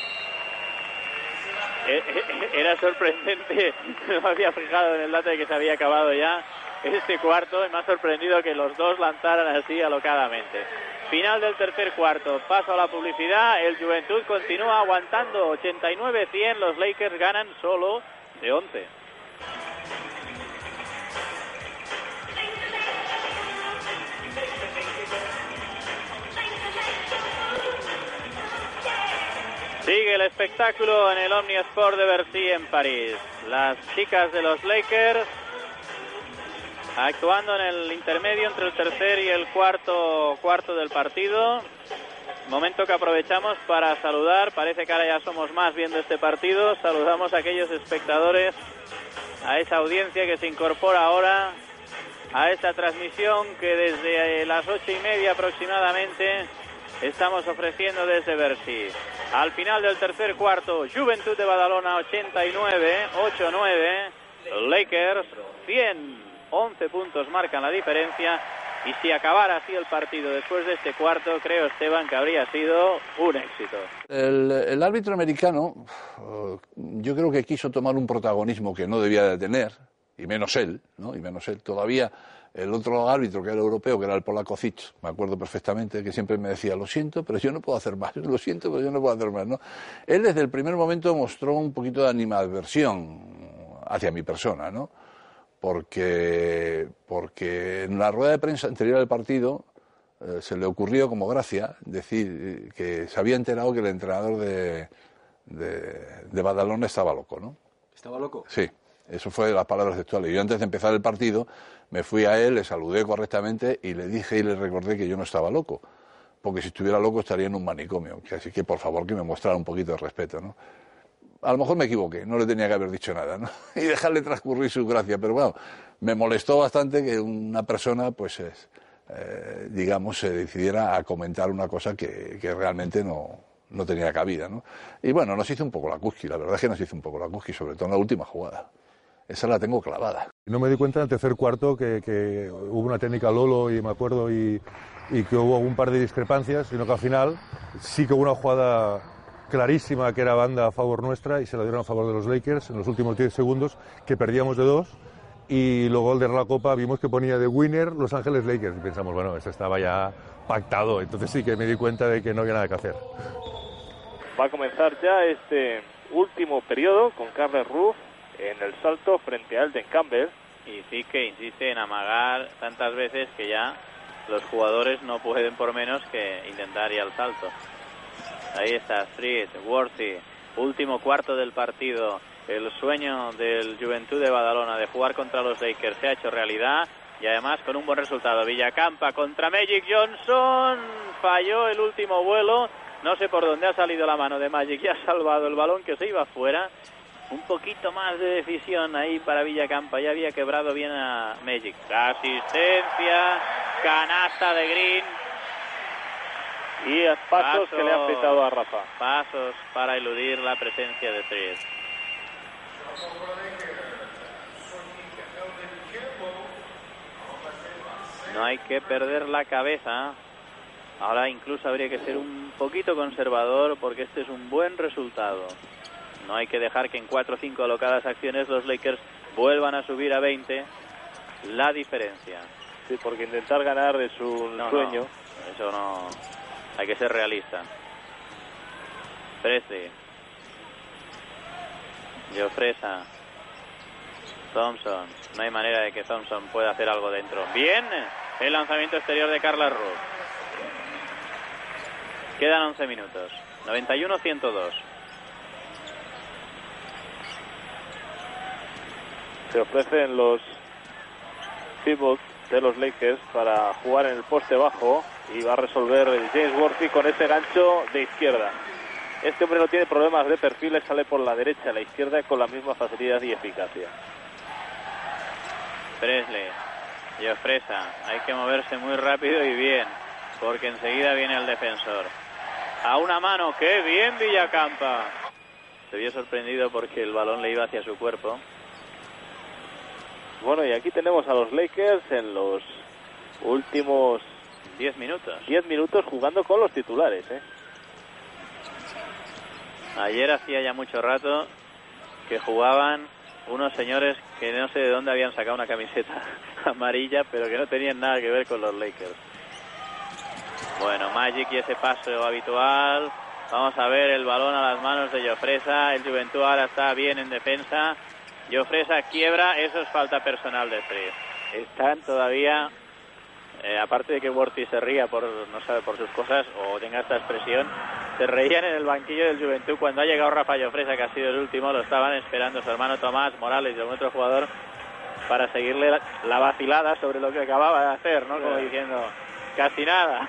Era sorprendente, no me había fijado en el dato de que se había acabado ya este cuarto, y me ha sorprendido que los dos lanzaran así alocadamente. Final del tercer cuarto, paso a la publicidad, el Juventud continúa aguantando ochenta y nueve cien, los Lakers ganan solo de once. Sigue el espectáculo en el Omnisport de Bercy en París. Las chicas de los Lakers actuando en el intermedio entre el tercer y el cuarto cuarto del partido. Momento que aprovechamos para saludar. Parece que ahora ya somos más viendo este partido. Saludamos a aquellos espectadores, a esa audiencia que se incorpora ahora a esta transmisión que desde las ocho y media aproximadamente estamos ofreciendo desde Bercy. Al final del tercer cuarto, Juventud de Badalona ochenta y nueve, ochenta y nueve, Lakers cien. once puntos marcan la diferencia, y si acabara así el partido después de este cuarto, creo, Esteban, que habría sido un éxito. El, el árbitro americano, yo creo que quiso tomar un protagonismo que no debía de tener, y menos él, ¿no? Y menos él. Todavía el otro árbitro, que era europeo, que era el polaco Zitz, me acuerdo perfectamente, que siempre me decía, lo siento, pero yo no puedo hacer más, lo siento, pero yo no puedo hacer más, ¿no? Él desde el primer momento mostró un poquito de animadversión hacia mi persona, ¿no? Porque, porque en la rueda de prensa anterior al partido eh, se le ocurrió como gracia decir que se había enterado que el entrenador de, de, de Badalona estaba loco, ¿no? ¿Estaba loco? Sí, eso fue las palabras textuales. Yo antes de empezar el partido me fui a él, le saludé correctamente y le dije y le recordé que yo no estaba loco, porque si estuviera loco estaría en un manicomio, así que por favor que me mostrara un poquito de respeto, ¿no? A lo mejor me equivoqué, no le tenía que haber dicho nada, ¿no? Y dejarle transcurrir su gracia, pero bueno, me molestó bastante que una persona, pues, es, eh, digamos, se decidiera a comentar una cosa que, que realmente no, no tenía cabida, ¿no? Y bueno, nos hizo un poco la cusqui, la verdad es que nos hizo un poco la cusqui, sobre todo en la última jugada. Esa la tengo clavada. No me di cuenta en el tercer cuarto que, que hubo una técnica Lolo, y me acuerdo, y, y que hubo un par de discrepancias, sino que al final sí que hubo una jugada clarísima que era banda a favor nuestra y se la dieron a favor de los Lakers en los últimos diez segundos, que perdíamos de dos, y luego al de la copa vimos que ponía de winner Los Ángeles Lakers y pensamos, bueno, esto estaba ya pactado, entonces sí que me di cuenta de que no había nada que hacer. Va a comenzar ya este último periodo con Carles Ruff en el salto frente a Elden Campbell. Y sí que insiste en amagar tantas veces que ya los jugadores no pueden por menos que intentar ir al salto. Ahí está Street, Worthy, último cuarto del partido. El sueño del Juventud de Badalona de jugar contra los Lakers se ha hecho realidad, y además con un buen resultado. Villacampa contra Magic Johnson, falló el último vuelo, no sé por dónde ha salido la mano de Magic y ha salvado el balón que se iba fuera. Un poquito más de decisión ahí para Villacampa, ya había quebrado bien a Magic. Asistencia, canasta de Green. Y a pasos, pasos que le han pitado a Rafa. Pasos para eludir la presencia de Street. No hay que perder la cabeza. Ahora incluso habría que ser un poquito conservador, porque este es un buen resultado. No hay que dejar que en cuatro o cinco alocadas acciones los Lakers vuelvan a subir a veinte la diferencia. Sí, porque intentar ganar es un no, sueño. No, eso no. Hay que ser realista. Presley. Jofresa. Thompson. No hay manera de que Thompson pueda hacer algo dentro. Bien. El lanzamiento exterior de Carles Ruff. Quedan once minutos. noventa y uno a ciento dos. Se ofrecen los pivots de los Lakers para jugar en el poste bajo, y va a resolver el James Worthy con ese gancho de izquierda. Este hombre no tiene problemas de perfiles, sale por la derecha a la izquierda con la misma facilidad y eficacia. Presley, Llofresa, hay que moverse muy rápido y bien, porque enseguida viene el defensor. A una mano, ¡qué bien Villacampa! Se vio sorprendido porque el balón le iba hacia su cuerpo. Bueno, y aquí tenemos a los Lakers en los últimos diez minutos. diez minutos jugando con los titulares, ¿eh? Ayer hacía ya mucho rato que jugaban unos señores que no sé de dónde habían sacado una camiseta amarilla, pero que no tenían nada que ver con los Lakers. Bueno, Magic y ese paso habitual. Vamos a ver el balón a las manos de Llofresa. El Juventud ahora está bien en defensa. Llofresa quiebra, eso es falta personal de Frío. Están todavía, eh, aparte de que Worthy se ría por no sabe por sus cosas o tenga esta expresión, se reían en el banquillo del Juventud cuando ha llegado Rafa Llofresa, que ha sido el último. Lo estaban esperando su hermano Tomás Morales y algún otro jugador para seguirle la, la vacilada sobre lo que acababa de hacer, ¿no? Como diciendo, casi nada.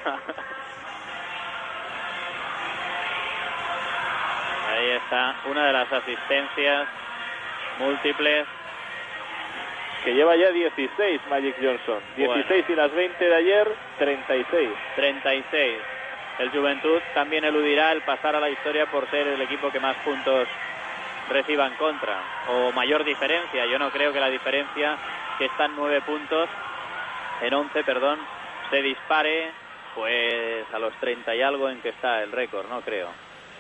Ahí está una de las asistencias múltiples. Que lleva ya dieciséis Magic Johnson. dieciséis bueno. Y las veinte de ayer, treinta y seis. treinta y seis. El Juventud también eludirá el pasar a la historia por ser el equipo que más puntos reciba en contra. O mayor diferencia. Yo no creo que la diferencia, que está en nueve puntos, en once, perdón, se dispare pues a los treinta y algo en que está el récord, no creo.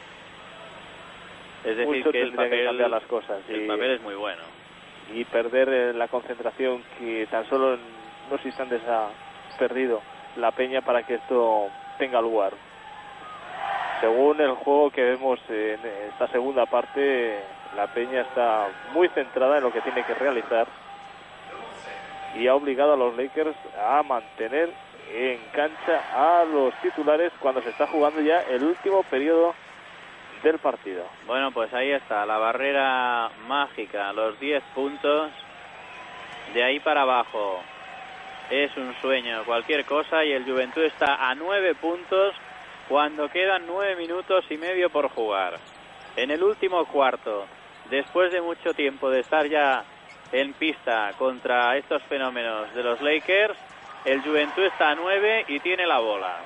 Es decir, Mucho que el papel, que cambiar las cosas. El y, papel es muy bueno. Y perder la concentración que tan solo en unos instantes ha perdido la Peña para que esto tenga lugar. Según el juego que vemos en esta segunda parte, la Peña está muy centrada en lo que tiene que realizar y ha obligado a los Lakers a mantener en cancha a los titulares cuando se está jugando ya el último periodo del partido. Bueno, pues ahí está la barrera mágica, los diez puntos. De ahí para abajo es un sueño, cualquier cosa, y el Juventud está a nueve puntos cuando quedan nueve minutos y medio por jugar. En el último cuarto, después de mucho tiempo de estar ya en pista contra estos fenómenos de los Lakers, el Juventud está a nueve y tiene la bola.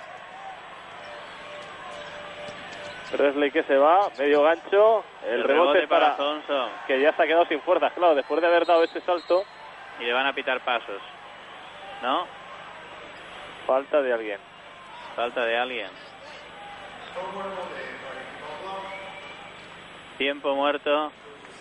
Presley que se va, medio gancho, el, el rebote, rebote para, para Thompson, que ya se ha quedado sin fuerzas, claro, después de haber dado ese salto. Y le van a pitar pasos, ¿no? Falta de alguien. Falta de alguien. Tiempo muerto.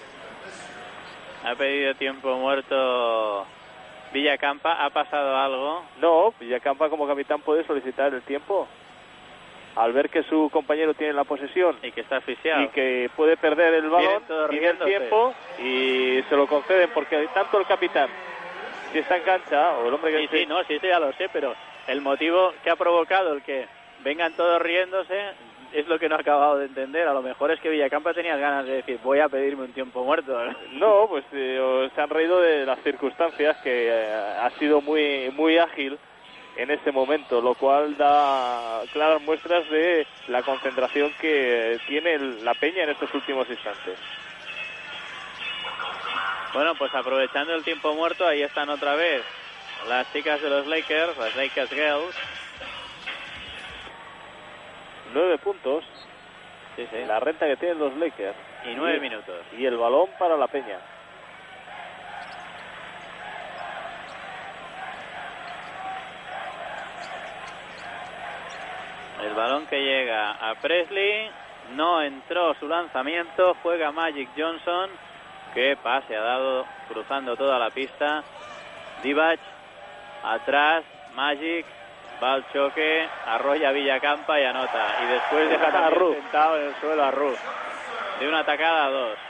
Ha pedido tiempo muerto Villacampa. ¿Ha pasado algo? No, Villacampa como capitán puede solicitar el tiempo. Al ver que su compañero tiene la posesión y que está asfixiado y que puede perder el balón, tiene el tiempo y se lo conceden, porque tanto el capitán, si está en cancha, o el hombre que... Sí, esté... sí, no, sí, sí, ya lo sé, pero el motivo que ha provocado el que vengan todos riéndose es lo que no he acabado de entender. A lo mejor es que Villacampa tenía ganas de decir, voy a pedirme un tiempo muerto. No, pues eh, se han reído de las circunstancias, que eh, ha sido muy, muy ágil en ese momento, lo cual da claras muestras de la concentración que tiene el, la Peña en estos últimos instantes. Bueno, pues aprovechando el tiempo muerto, ahí están otra vez las chicas de los Lakers, las Lakers Girls. Nueve puntos, sí, sí. La renta que tienen los Lakers. Y nueve y, minutos. Y el balón para la Peña. El balón que llega a Presley, no entró su lanzamiento, juega Magic Johnson, que pase ha dado cruzando toda la pista. Divac, atrás, Magic, va al choque, arrolla Villacampa y anota. Y después deja a Ruth sentado en el suelo a Ruth. De una atacada a dos.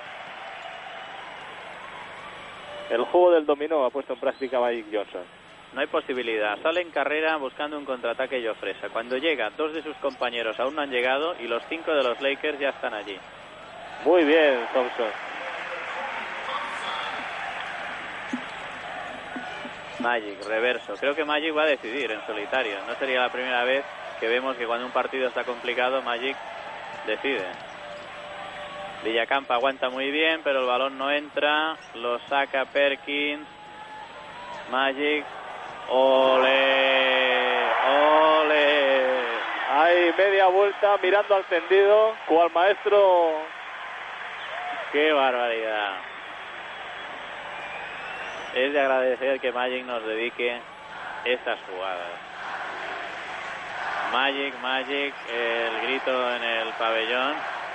El juego del dominó ha puesto en práctica Magic Johnson. No hay posibilidad. Sale en carrera buscando un contraataque Llofresa. Cuando llega, dos de sus compañeros aún no han llegado y los cinco de los Lakers ya están allí. Muy bien, Thompson. Magic, reverso. Creo que Magic va a decidir en solitario. No sería la primera vez que vemos que cuando un partido está complicado, Magic decide. Villacampa aguanta muy bien, pero el balón no entra. Lo saca Perkins. Magic. Ole, ole. Hay media vuelta mirando al tendido, cual maestro. Qué barbaridad. Es de agradecer que Magic nos dedique estas jugadas. Magic, Magic, el grito en el pabellón.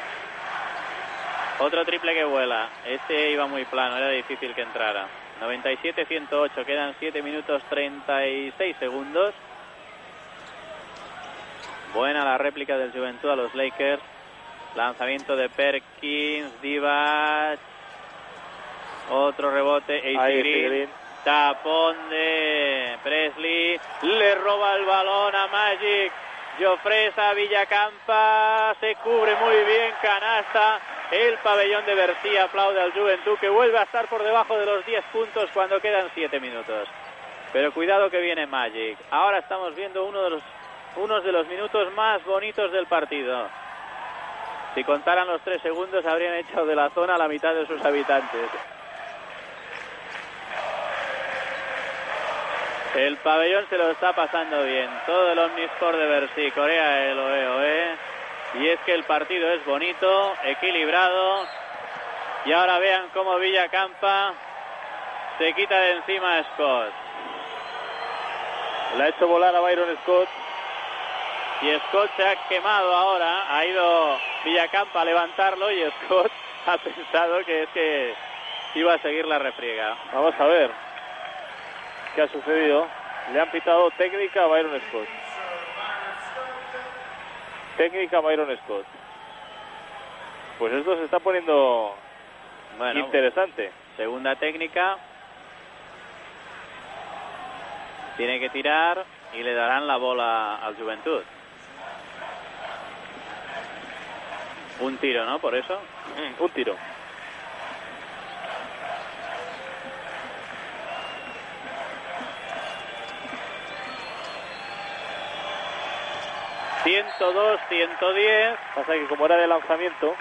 Otro triple que vuela. Este iba muy plano, era difícil que entrara. noventa y siete a ciento ocho, quedan siete minutos treinta y seis segundos. Buena la réplica del Juventud a los Lakers. Lanzamiento de Perkins, Divac. Otro rebote, A C Green. Green. Tapón de Presley. Le roba el balón a Magic. Jofresa, Villacampa. Se cubre muy bien, canasta. El pabellón de Bercy aplaude al Juventud, que vuelve a estar por debajo de los diez puntos cuando quedan siete minutos. Pero cuidado que viene Magic. Ahora estamos viendo uno de los, unos de los minutos más bonitos del partido. Si contaran los tres segundos, habrían echado de la zona a la mitad de sus habitantes. El pabellón se lo está pasando bien. Todo el Omnisport de Bercy, Corea, el oe oe. Y es que el partido es bonito, equilibrado. Y ahora vean cómo Villacampa se quita de encima a Scott. Le ha hecho volar a Byron Scott. Y Scott se ha quemado ahora. Ha ido Villacampa a levantarlo y Scott ha pensado que es que iba a seguir la refriega. Vamos a ver qué ha sucedido. Le han pitado técnica a Byron Scott. Técnica Byron Scott. Pues esto se está poniendo bueno, interesante. Segunda técnica. Tiene que tirar y le darán la bola al Juventud. Un tiro, ¿no? Por eso. Mm, un tiro. ciento dos a ciento diez. Pasa que como era de lanzamiento.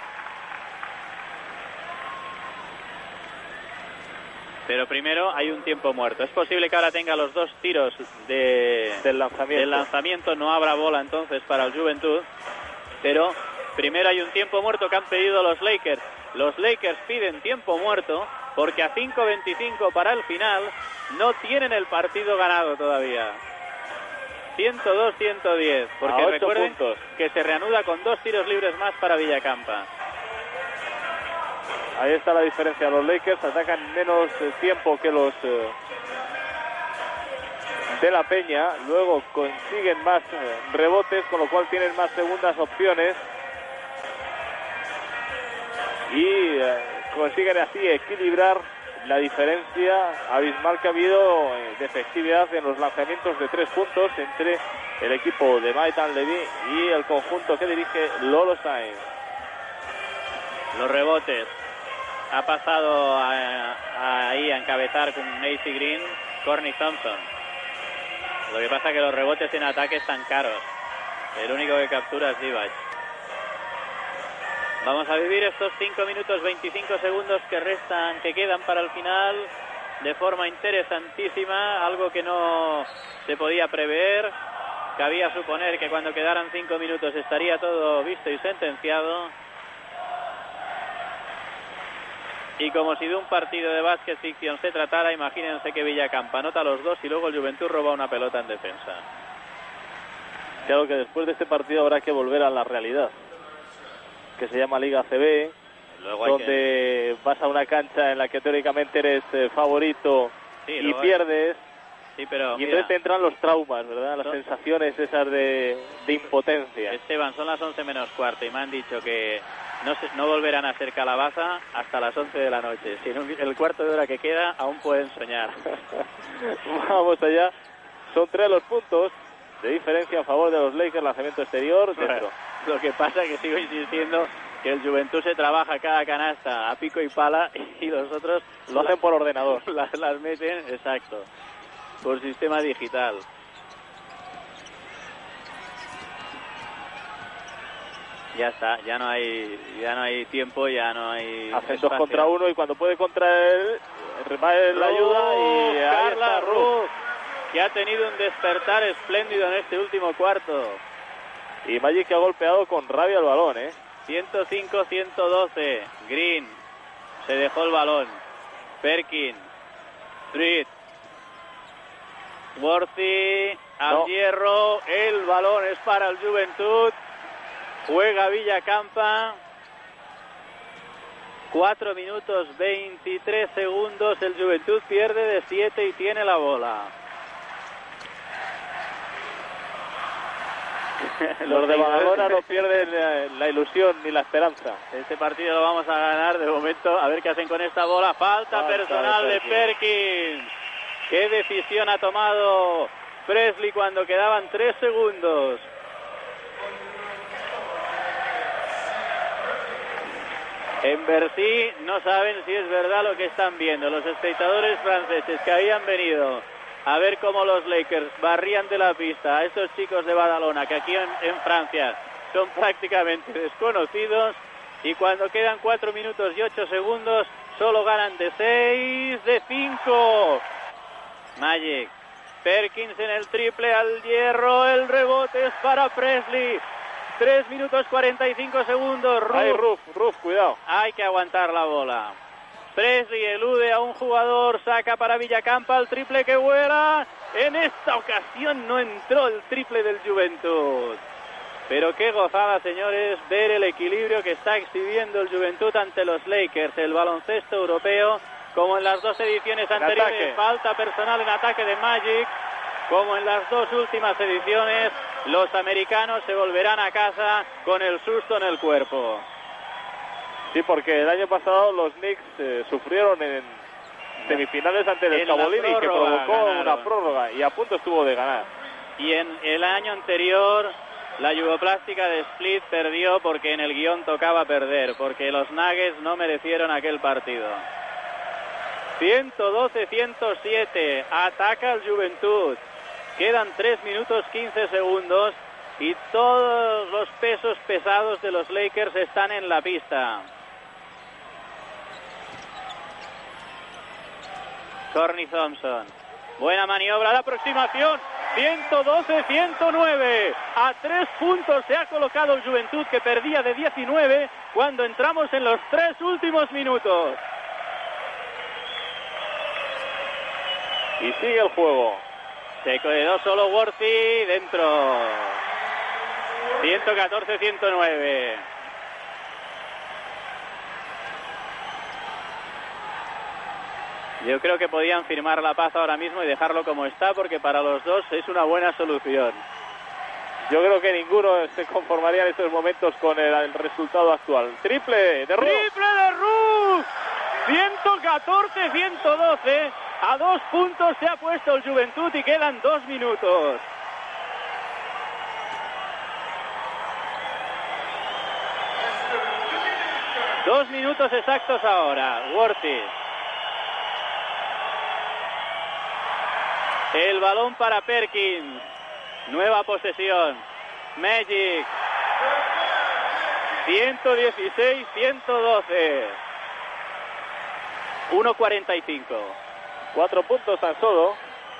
Pero primero hay un tiempo muerto. Es posible que ahora tenga los dos tiros de, del, lanzamiento. del lanzamiento. No habrá bola entonces para el Juventud. Pero primero hay un tiempo muerto que han pedido los Lakers. Los Lakers piden tiempo muerto porque a cinco veinticinco para el final no tienen el partido ganado todavía. ciento dos a ciento diez, porque recuerden puntos. Que se reanuda con dos tiros libres más para Villacampa. Ahí está la diferencia. Los Lakers atacan menos tiempo que los eh, de la Peña. Luego consiguen más eh, rebotes, con lo cual tienen más segundas opciones. Y eh, consiguen así equilibrar la diferencia abismal que ha habido de efectividad en los lanzamientos de tres puntos entre el equipo de Maitan Levy y el conjunto que dirige Lolo Sainz. Los rebotes. Ha pasado a, a, ahí a encabezar con A C Green, Courtney Thompson. Lo que pasa es que los rebotes en ataque están caros. El único que captura es Divac. Vamos a vivir estos cinco minutos veinticinco segundos que restan, que quedan para el final, de forma interesantísima, algo que no se podía prever. Cabía suponer que cuando quedaran cinco minutos estaría todo visto y sentenciado. Y como si de un partido de básquet ficción se tratara, imagínense que Villacampa anota los dos y luego el Juventud roba una pelota en defensa. Claro que después de este partido habrá que volver a la realidad, que se llama Liga C B, luego donde que... vas a una cancha en la que teóricamente eres eh, favorito sí, y pierdes. Sí, pero y mira, entonces te entran los traumas, ¿verdad? Las ¿no? sensaciones esas de, de impotencia. Esteban, son las once menos cuarto y me han dicho que no, se, no volverán a ser calabaza hasta las once de la noche. Si en un, el cuarto de hora que queda aún pueden soñar. Vamos allá. Son tres los puntos de diferencia a favor de los Lakers. Lanzamiento exterior, dentro. Lo que pasa es que sigo insistiendo que el Juventud se trabaja cada canasta a pico y pala y los otros lo hacen por ordenador. Las, las meten, exacto, por sistema digital. Ya está, ya no hay ya no hay tiempo, ya no hay Hacen espacio. dos contra uno y cuando puede contra él, va él la ayuda y ahí Carla está Ruf, que ha tenido un despertar espléndido en este último cuarto. Y Magic que ha golpeado con rabia el balón, ¿eh? ciento cinco ciento doce. Green se dejó el balón. Perkins. Street. Worthy al no. hierro. El balón es para el Juventud. Juega Villacampa. cuatro minutos veintitrés segundos. El Juventud pierde de siete y tiene la bola. Los de Badalona no pierden la, la ilusión ni la esperanza. Este partido lo vamos a ganar de momento. A ver qué hacen con esta bola. Falta, Falta personal de Perkins. de Perkins. Qué decisión ha tomado Presley cuando quedaban tres segundos. En Bercy no saben si es verdad lo que están viendo. Los espectadores franceses que habían venido a ver cómo los Lakers barrían de la pista a estos chicos de Badalona, que aquí en, en Francia son prácticamente desconocidos, y cuando quedan cuatro minutos y ocho segundos solo ganan de seis, de cinco. Magic. Perkins en el triple al hierro, el rebote es para Presley. tres minutos cuarenta y cinco segundos. Ruf. Ay, Ruf, Ruf, cuidado. Hay que aguantar la bola. Presley elude a un jugador, saca para Villacampa el triple que vuela. En esta ocasión no entró el triple del Juventud. Pero qué gozada, señores, ver el equilibrio que está exhibiendo el Juventud ante los Lakers. El baloncesto europeo, como en las dos ediciones anteriores, falta personal en ataque de Magic. Como en las dos últimas ediciones, los americanos se volverán a casa con el susto en el cuerpo. Sí, porque el año pasado los Knicks eh, sufrieron en semifinales ante el Escabolini, que provocó ganaron. una prórroga y a punto estuvo de ganar. Y en el año anterior la Yugoplástica de Split perdió porque en el guión tocaba perder, porque los Nuggets no merecieron aquel partido. ciento doce a ciento siete, ataca el Juventud. Quedan tres minutos quince segundos y todos los pesos pesados de los Lakers están en la pista. Corny Thompson. Buena maniobra, la aproximación. ciento doce a ciento nueve. A tres puntos se ha colocado el Juventud, que perdía de diecinueve cuando entramos en los tres últimos minutos. Y sigue el juego. Se quedó solo Worthy dentro. ciento catorce a ciento nueve. Yo creo que podían firmar la paz ahora mismo y dejarlo como está, porque para los dos es una buena solución. Yo creo que ninguno se conformaría en estos momentos con el, el resultado actual. Triple de Ruf. Triple de Ruf. ciento catorce a ciento doce. A dos puntos se ha puesto el Juventud y quedan dos minutos. Dos minutos exactos ahora. Worthy. El balón para Perkins. Nueva posesión. Magic. ciento dieciséis a ciento doce. uno cuarenta y cinco. Cuatro puntos tan solo.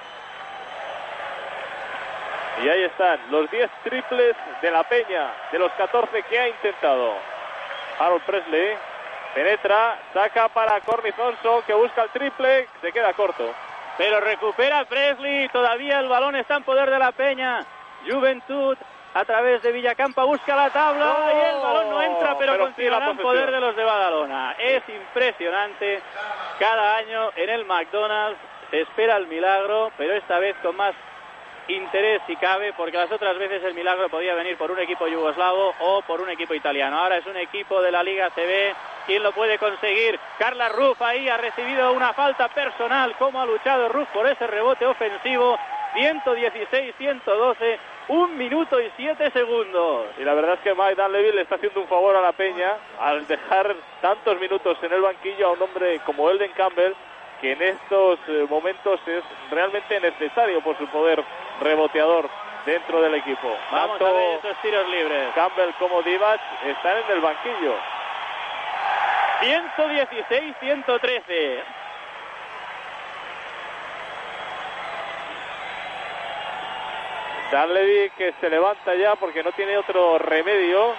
Y ahí están los diez triples de la Peña, de los catorce que ha intentado. Harold Presley penetra, saca para Corny Thompson, que busca el triple, se queda corto. Pero recupera Presley, todavía el balón está en poder de la Peña. Juventud a través de Villacampa busca la tabla, no, y el balón no entra, pero, pero continuará en poder de los de Badalona. Es impresionante. Cada año en el McDonald's se espera el milagro, pero esta vez con más interés si cabe, porque las otras veces el milagro podía venir por un equipo yugoslavo o por un equipo italiano. Ahora es un equipo de la Liga C B. ¿Quién lo puede conseguir? Carla Ruf ahí ha recibido una falta personal. ¿Cómo ha luchado Ruf por ese rebote ofensivo? ciento dieciséis a ciento doce, un minuto y siete segundos. Y la verdad es que Mike Dunleavy le está haciendo un favor a la Peña al dejar tantos minutos en el banquillo a un hombre como Elden Campbell, que en estos momentos es realmente necesario por su poder reboteador dentro del equipo. Vamos Tanto a ver esos tiros libres. Campbell como Divac están en el banquillo. ciento dieciséis a ciento trece. Dunleavy que se levanta ya porque no tiene otro remedio,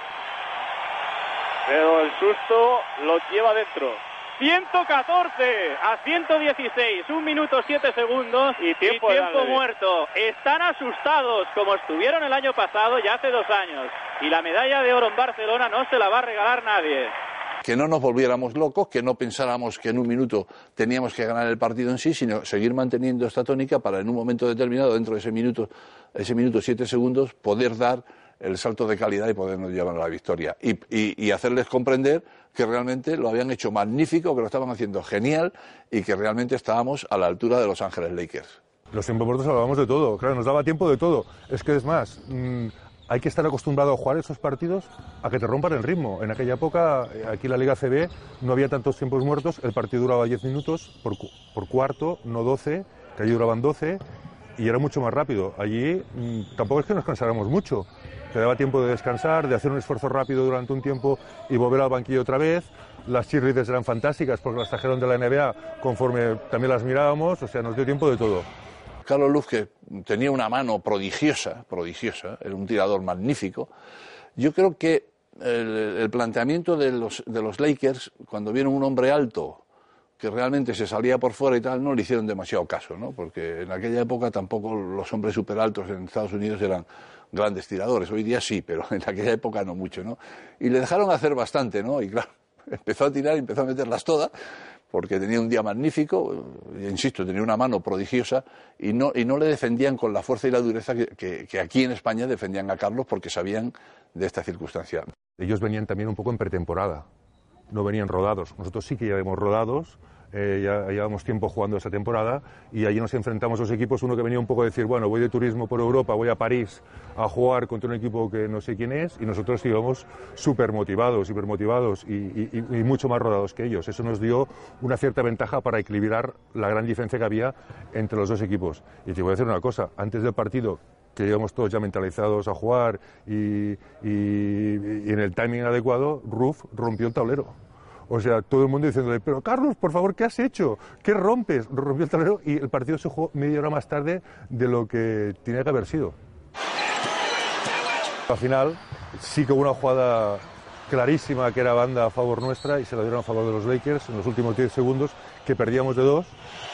pero el susto lo lleva dentro. ciento catorce a ciento dieciséis, un minuto siete segundos y tiempo, y tiempo muerto. Están asustados como estuvieron el año pasado y hace dos años. Y la medalla de oro en Barcelona no se la va a regalar nadie. Que no nos volviéramos locos, que no pensáramos que en un minuto teníamos que ganar el partido en sí, sino seguir manteniendo esta tónica para en un momento determinado, dentro de ese minuto, ese minuto siete segundos, poder dar el salto de calidad y podernos llevar a la victoria. Y, y, y hacerles comprender que realmente lo habían hecho magnífico, que lo estaban haciendo genial y que realmente estábamos a la altura de Los Ángeles Lakers. Los tiempos muertos hablábamos de todo, claro, nos daba tiempo de todo. Es que es más, mmm, hay que estar acostumbrado a jugar esos partidos a que te rompan el ritmo. En aquella época, aquí en la Liga C B, no había tantos tiempos muertos, el partido duraba diez minutos por, por cuarto, no doce, que allí duraban doce, y era mucho más rápido. Allí mmm, tampoco es que nos cansáramos mucho. Te daba tiempo de descansar, de hacer un esfuerzo rápido durante un tiempo y volver al banquillo otra vez. Las cheerleaders eran fantásticas porque las trajeron de la N B A conforme también las mirábamos, o sea, nos dio tiempo de todo. Carlos Luz, que tenía una mano prodigiosa, prodigiosa, era un tirador magnífico. Yo creo que el, el planteamiento de los, de los Lakers, cuando vieron un hombre alto que realmente se salía por fuera y tal, no le hicieron demasiado caso, ¿no? Porque en aquella época tampoco los hombres súper altos en Estados Unidos eran grandes tiradores. Hoy día sí, pero en aquella época no mucho, ¿no? Y le dejaron hacer bastante, ¿no? Y claro, empezó a tirar y empezó a meterlas todas, porque tenía un día magnífico, insisto, tenía una mano prodigiosa, y no, y no le defendían con la fuerza y la dureza que, que, que aquí en España defendían a Carlos porque sabían de esta circunstancia. Ellos venían también un poco en pretemporada, no venían rodados. Nosotros sí que llevamos rodados, eh, ya llevamos tiempo jugando esa temporada, y allí nos enfrentamos a los equipos, uno que venía un poco a decir, bueno, voy de turismo por Europa, voy a París a jugar contra un equipo que no sé quién es, y nosotros íbamos súper motivados, súper motivados y, y, y mucho más rodados que ellos. Eso nos dio una cierta ventaja para equilibrar la gran diferencia que había entre los dos equipos. Y te voy a decir una cosa, antes del partido, que íbamos todos ya mentalizados a jugar y, y, y en el timing adecuado, Ruf rompió el tablero. O sea, todo el mundo diciéndole, pero Carlos, por favor, ¿qué has hecho? ¿Qué rompes? Rompió el tablero y el partido se jugó media hora más tarde de lo que tenía que haber sido. Al final sí que hubo una jugada clarísima que era banda a favor nuestra y se la dieron a favor de los Lakers en los últimos diez segundos, que perdíamos de dos.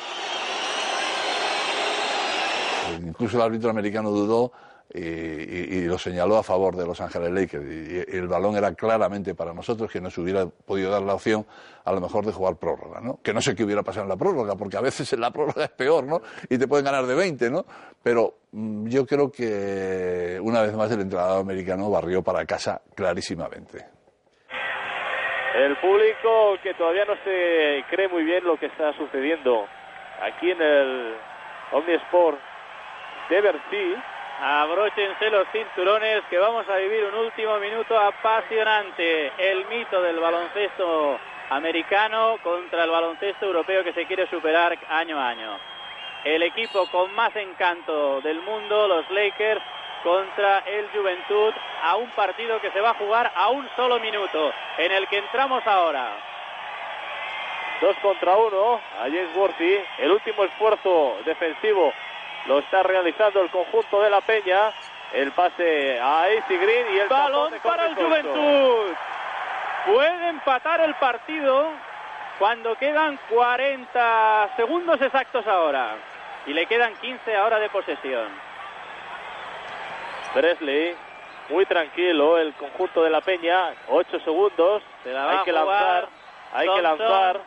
Incluso el árbitro americano dudó y, y, y lo señaló a favor de Los Ángeles Lakers. Y, y el balón era claramente para nosotros, que nos hubiera podido dar la opción a lo mejor de jugar prórroga, ¿no? Que no sé qué hubiera pasado en la prórroga, porque a veces en la prórroga es peor, ¿no? Y te pueden ganar de veinte, ¿no? Pero mmm, yo creo que una vez más el entrenador americano barrió para casa clarísimamente. El público que todavía no se cree muy bien lo que está sucediendo aquí en el Omnisport de Bercy. Abróchense los cinturones que vamos a vivir un último minuto apasionante. El mito del baloncesto americano contra el baloncesto europeo que se quiere superar año a año. El equipo con más encanto del mundo, los Lakers, contra el Juventud, a un partido que se va a jugar a un solo minuto, en el que entramos ahora. Dos contra uno a James Worthy. El último esfuerzo defensivo lo está realizando el conjunto de la Peña. El pase a A C Green y el balón para el Juventud. Puede empatar el partido cuando quedan cuarenta segundos exactos ahora. Y le quedan quince ahora de posesión. Presley, muy tranquilo el conjunto de la Peña. ocho segundos. Se la va hay que a jugar lanzar. Hay Thompson. que lanzar.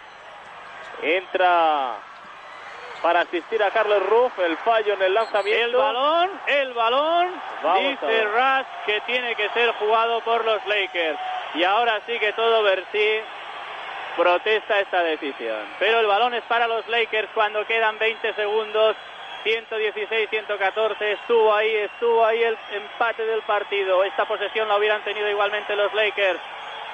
Entra para asistir a Carlos Ruf, el fallo en el lanzamiento. El balón, el balón, Vamos dice Rush que tiene que ser jugado por los Lakers. Y ahora sí que todo Bercy protesta esta decisión. Pero el balón es para los Lakers cuando quedan veinte segundos. ciento dieciséis a ciento catorce, estuvo ahí, estuvo ahí el empate del partido. Esta posesión la hubieran tenido igualmente los Lakers.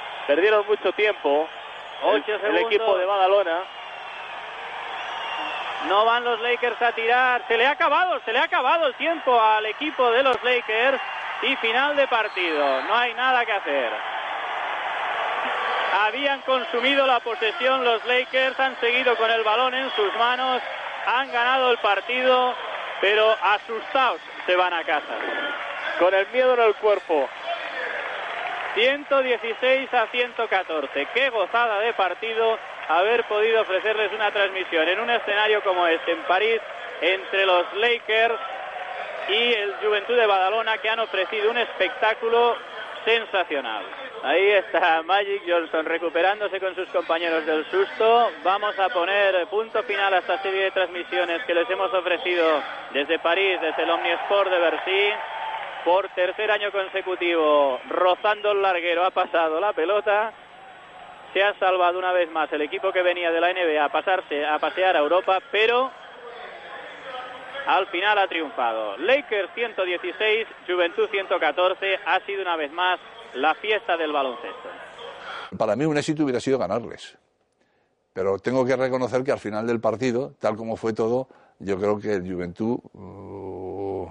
Perdieron mucho tiempo. ocho el, segundos. el equipo de Badalona. No van los Lakers a tirar. Se le ha acabado, se le ha acabado el tiempo al equipo de los Lakers. Y final de partido. No hay nada que hacer. Habían consumido la posesión los Lakers. Han seguido con el balón en sus manos. Han ganado el partido. Pero asustados se van a casa. Con el miedo en el cuerpo. ciento dieciséis a ciento catorce. Qué gozada de partido haber podido ofrecerles una transmisión en un escenario como este, en París, entre los Lakers y el Juventud de Badalona, que han ofrecido un espectáculo sensacional. Ahí está Magic Johnson recuperándose con sus compañeros del susto. Vamos a poner punto final a esta serie de transmisiones que les hemos ofrecido desde París, desde el Omnisport de Bercy. Por tercer año consecutivo, rozando el larguero, ha pasado la pelota. Se ha salvado una vez más el equipo que venía de la N B A a pasarse a pasear a Europa, pero al final ha triunfado. Lakers ciento dieciséis, Juventud ciento catorce. Ha sido una vez más la fiesta del baloncesto. Para mí un éxito hubiera sido ganarles. Pero tengo que reconocer que al final del partido, tal como fue todo, yo creo que el Juventud uh,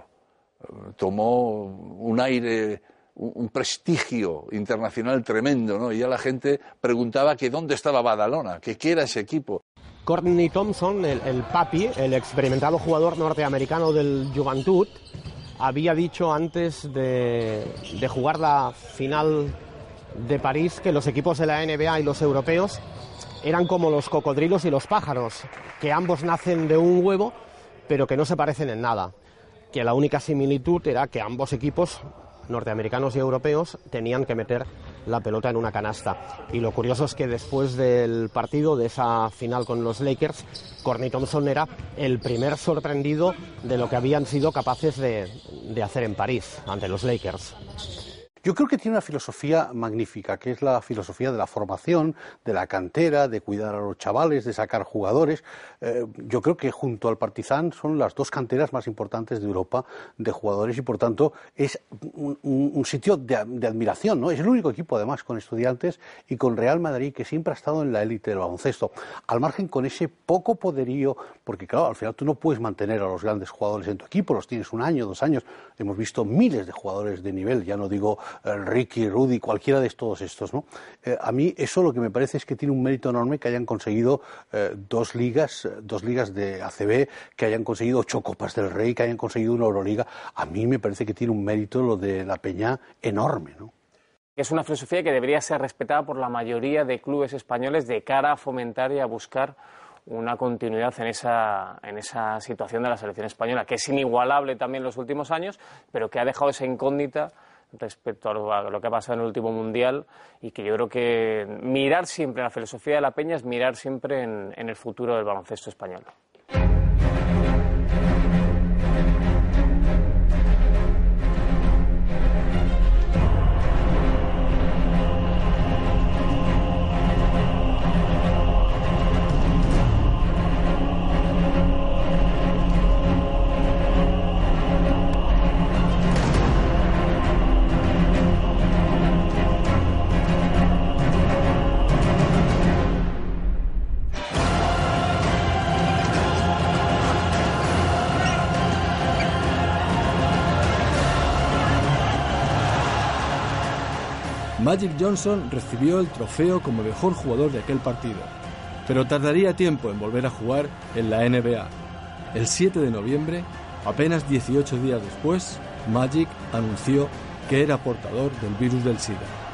tomó un aire, un prestigio internacional tremendo, ¿no? Y ya la gente preguntaba que dónde estaba Badalona, que qué era ese equipo. Courtney Thompson, el, el papi, el experimentado jugador norteamericano del Juventud, había dicho antes de, de jugar la final de París que los equipos de la N B A y los europeos eran como los cocodrilos y los pájaros, que ambos nacen de un huevo, pero que no se parecen en nada. Que la única similitud era que ambos equipos, norteamericanos y europeos, tenían que meter la pelota en una canasta. Y lo curioso es que después del partido, de esa final con los Lakers, Courtney Thompson era el primer sorprendido de lo que habían sido capaces de, de hacer en París ante los Lakers. Yo creo que tiene una filosofía magnífica, que es la filosofía de la formación, de la cantera, de cuidar a los chavales, de sacar jugadores. Eh, yo creo que junto al Partizan son las dos canteras más importantes de Europa de jugadores y, por tanto, es un, un, un sitio de, de admiración, ¿no? Es el único equipo, además, con Estudiantes y con Real Madrid, que siempre ha estado en la élite del baloncesto. Al margen con ese poco poderío, porque, claro, al final tú no puedes mantener a los grandes jugadores en tu equipo, los tienes un año, dos años. Hemos visto miles de jugadores de nivel, ya no digo Ricky, Rudy, cualquiera de todos estos, ¿no? Eh, a mí eso lo que me parece es que tiene un mérito enorme que hayan conseguido eh, dos ligas, dos ligas de A C B, que hayan conseguido ocho Copas del Rey, que hayan conseguido una Euroliga. A mí me parece que tiene un mérito lo de la Peña enorme, ¿no? Es una filosofía que debería ser respetada por la mayoría de clubes españoles de cara a fomentar y a buscar una continuidad en esa, en esa situación de la selección española, que es inigualable también en los últimos años, pero que ha dejado esa incógnita respecto a lo, a lo que ha pasado en el último Mundial, y que yo creo que mirar siempre, la filosofía de la Peña es mirar siempre en, en el futuro del baloncesto español. Magic Johnson recibió el trofeo como mejor jugador de aquel partido, pero tardaría tiempo en volver a jugar en la N B A. El siete de noviembre, apenas dieciocho días después, Magic anunció que era portador del virus del SIDA.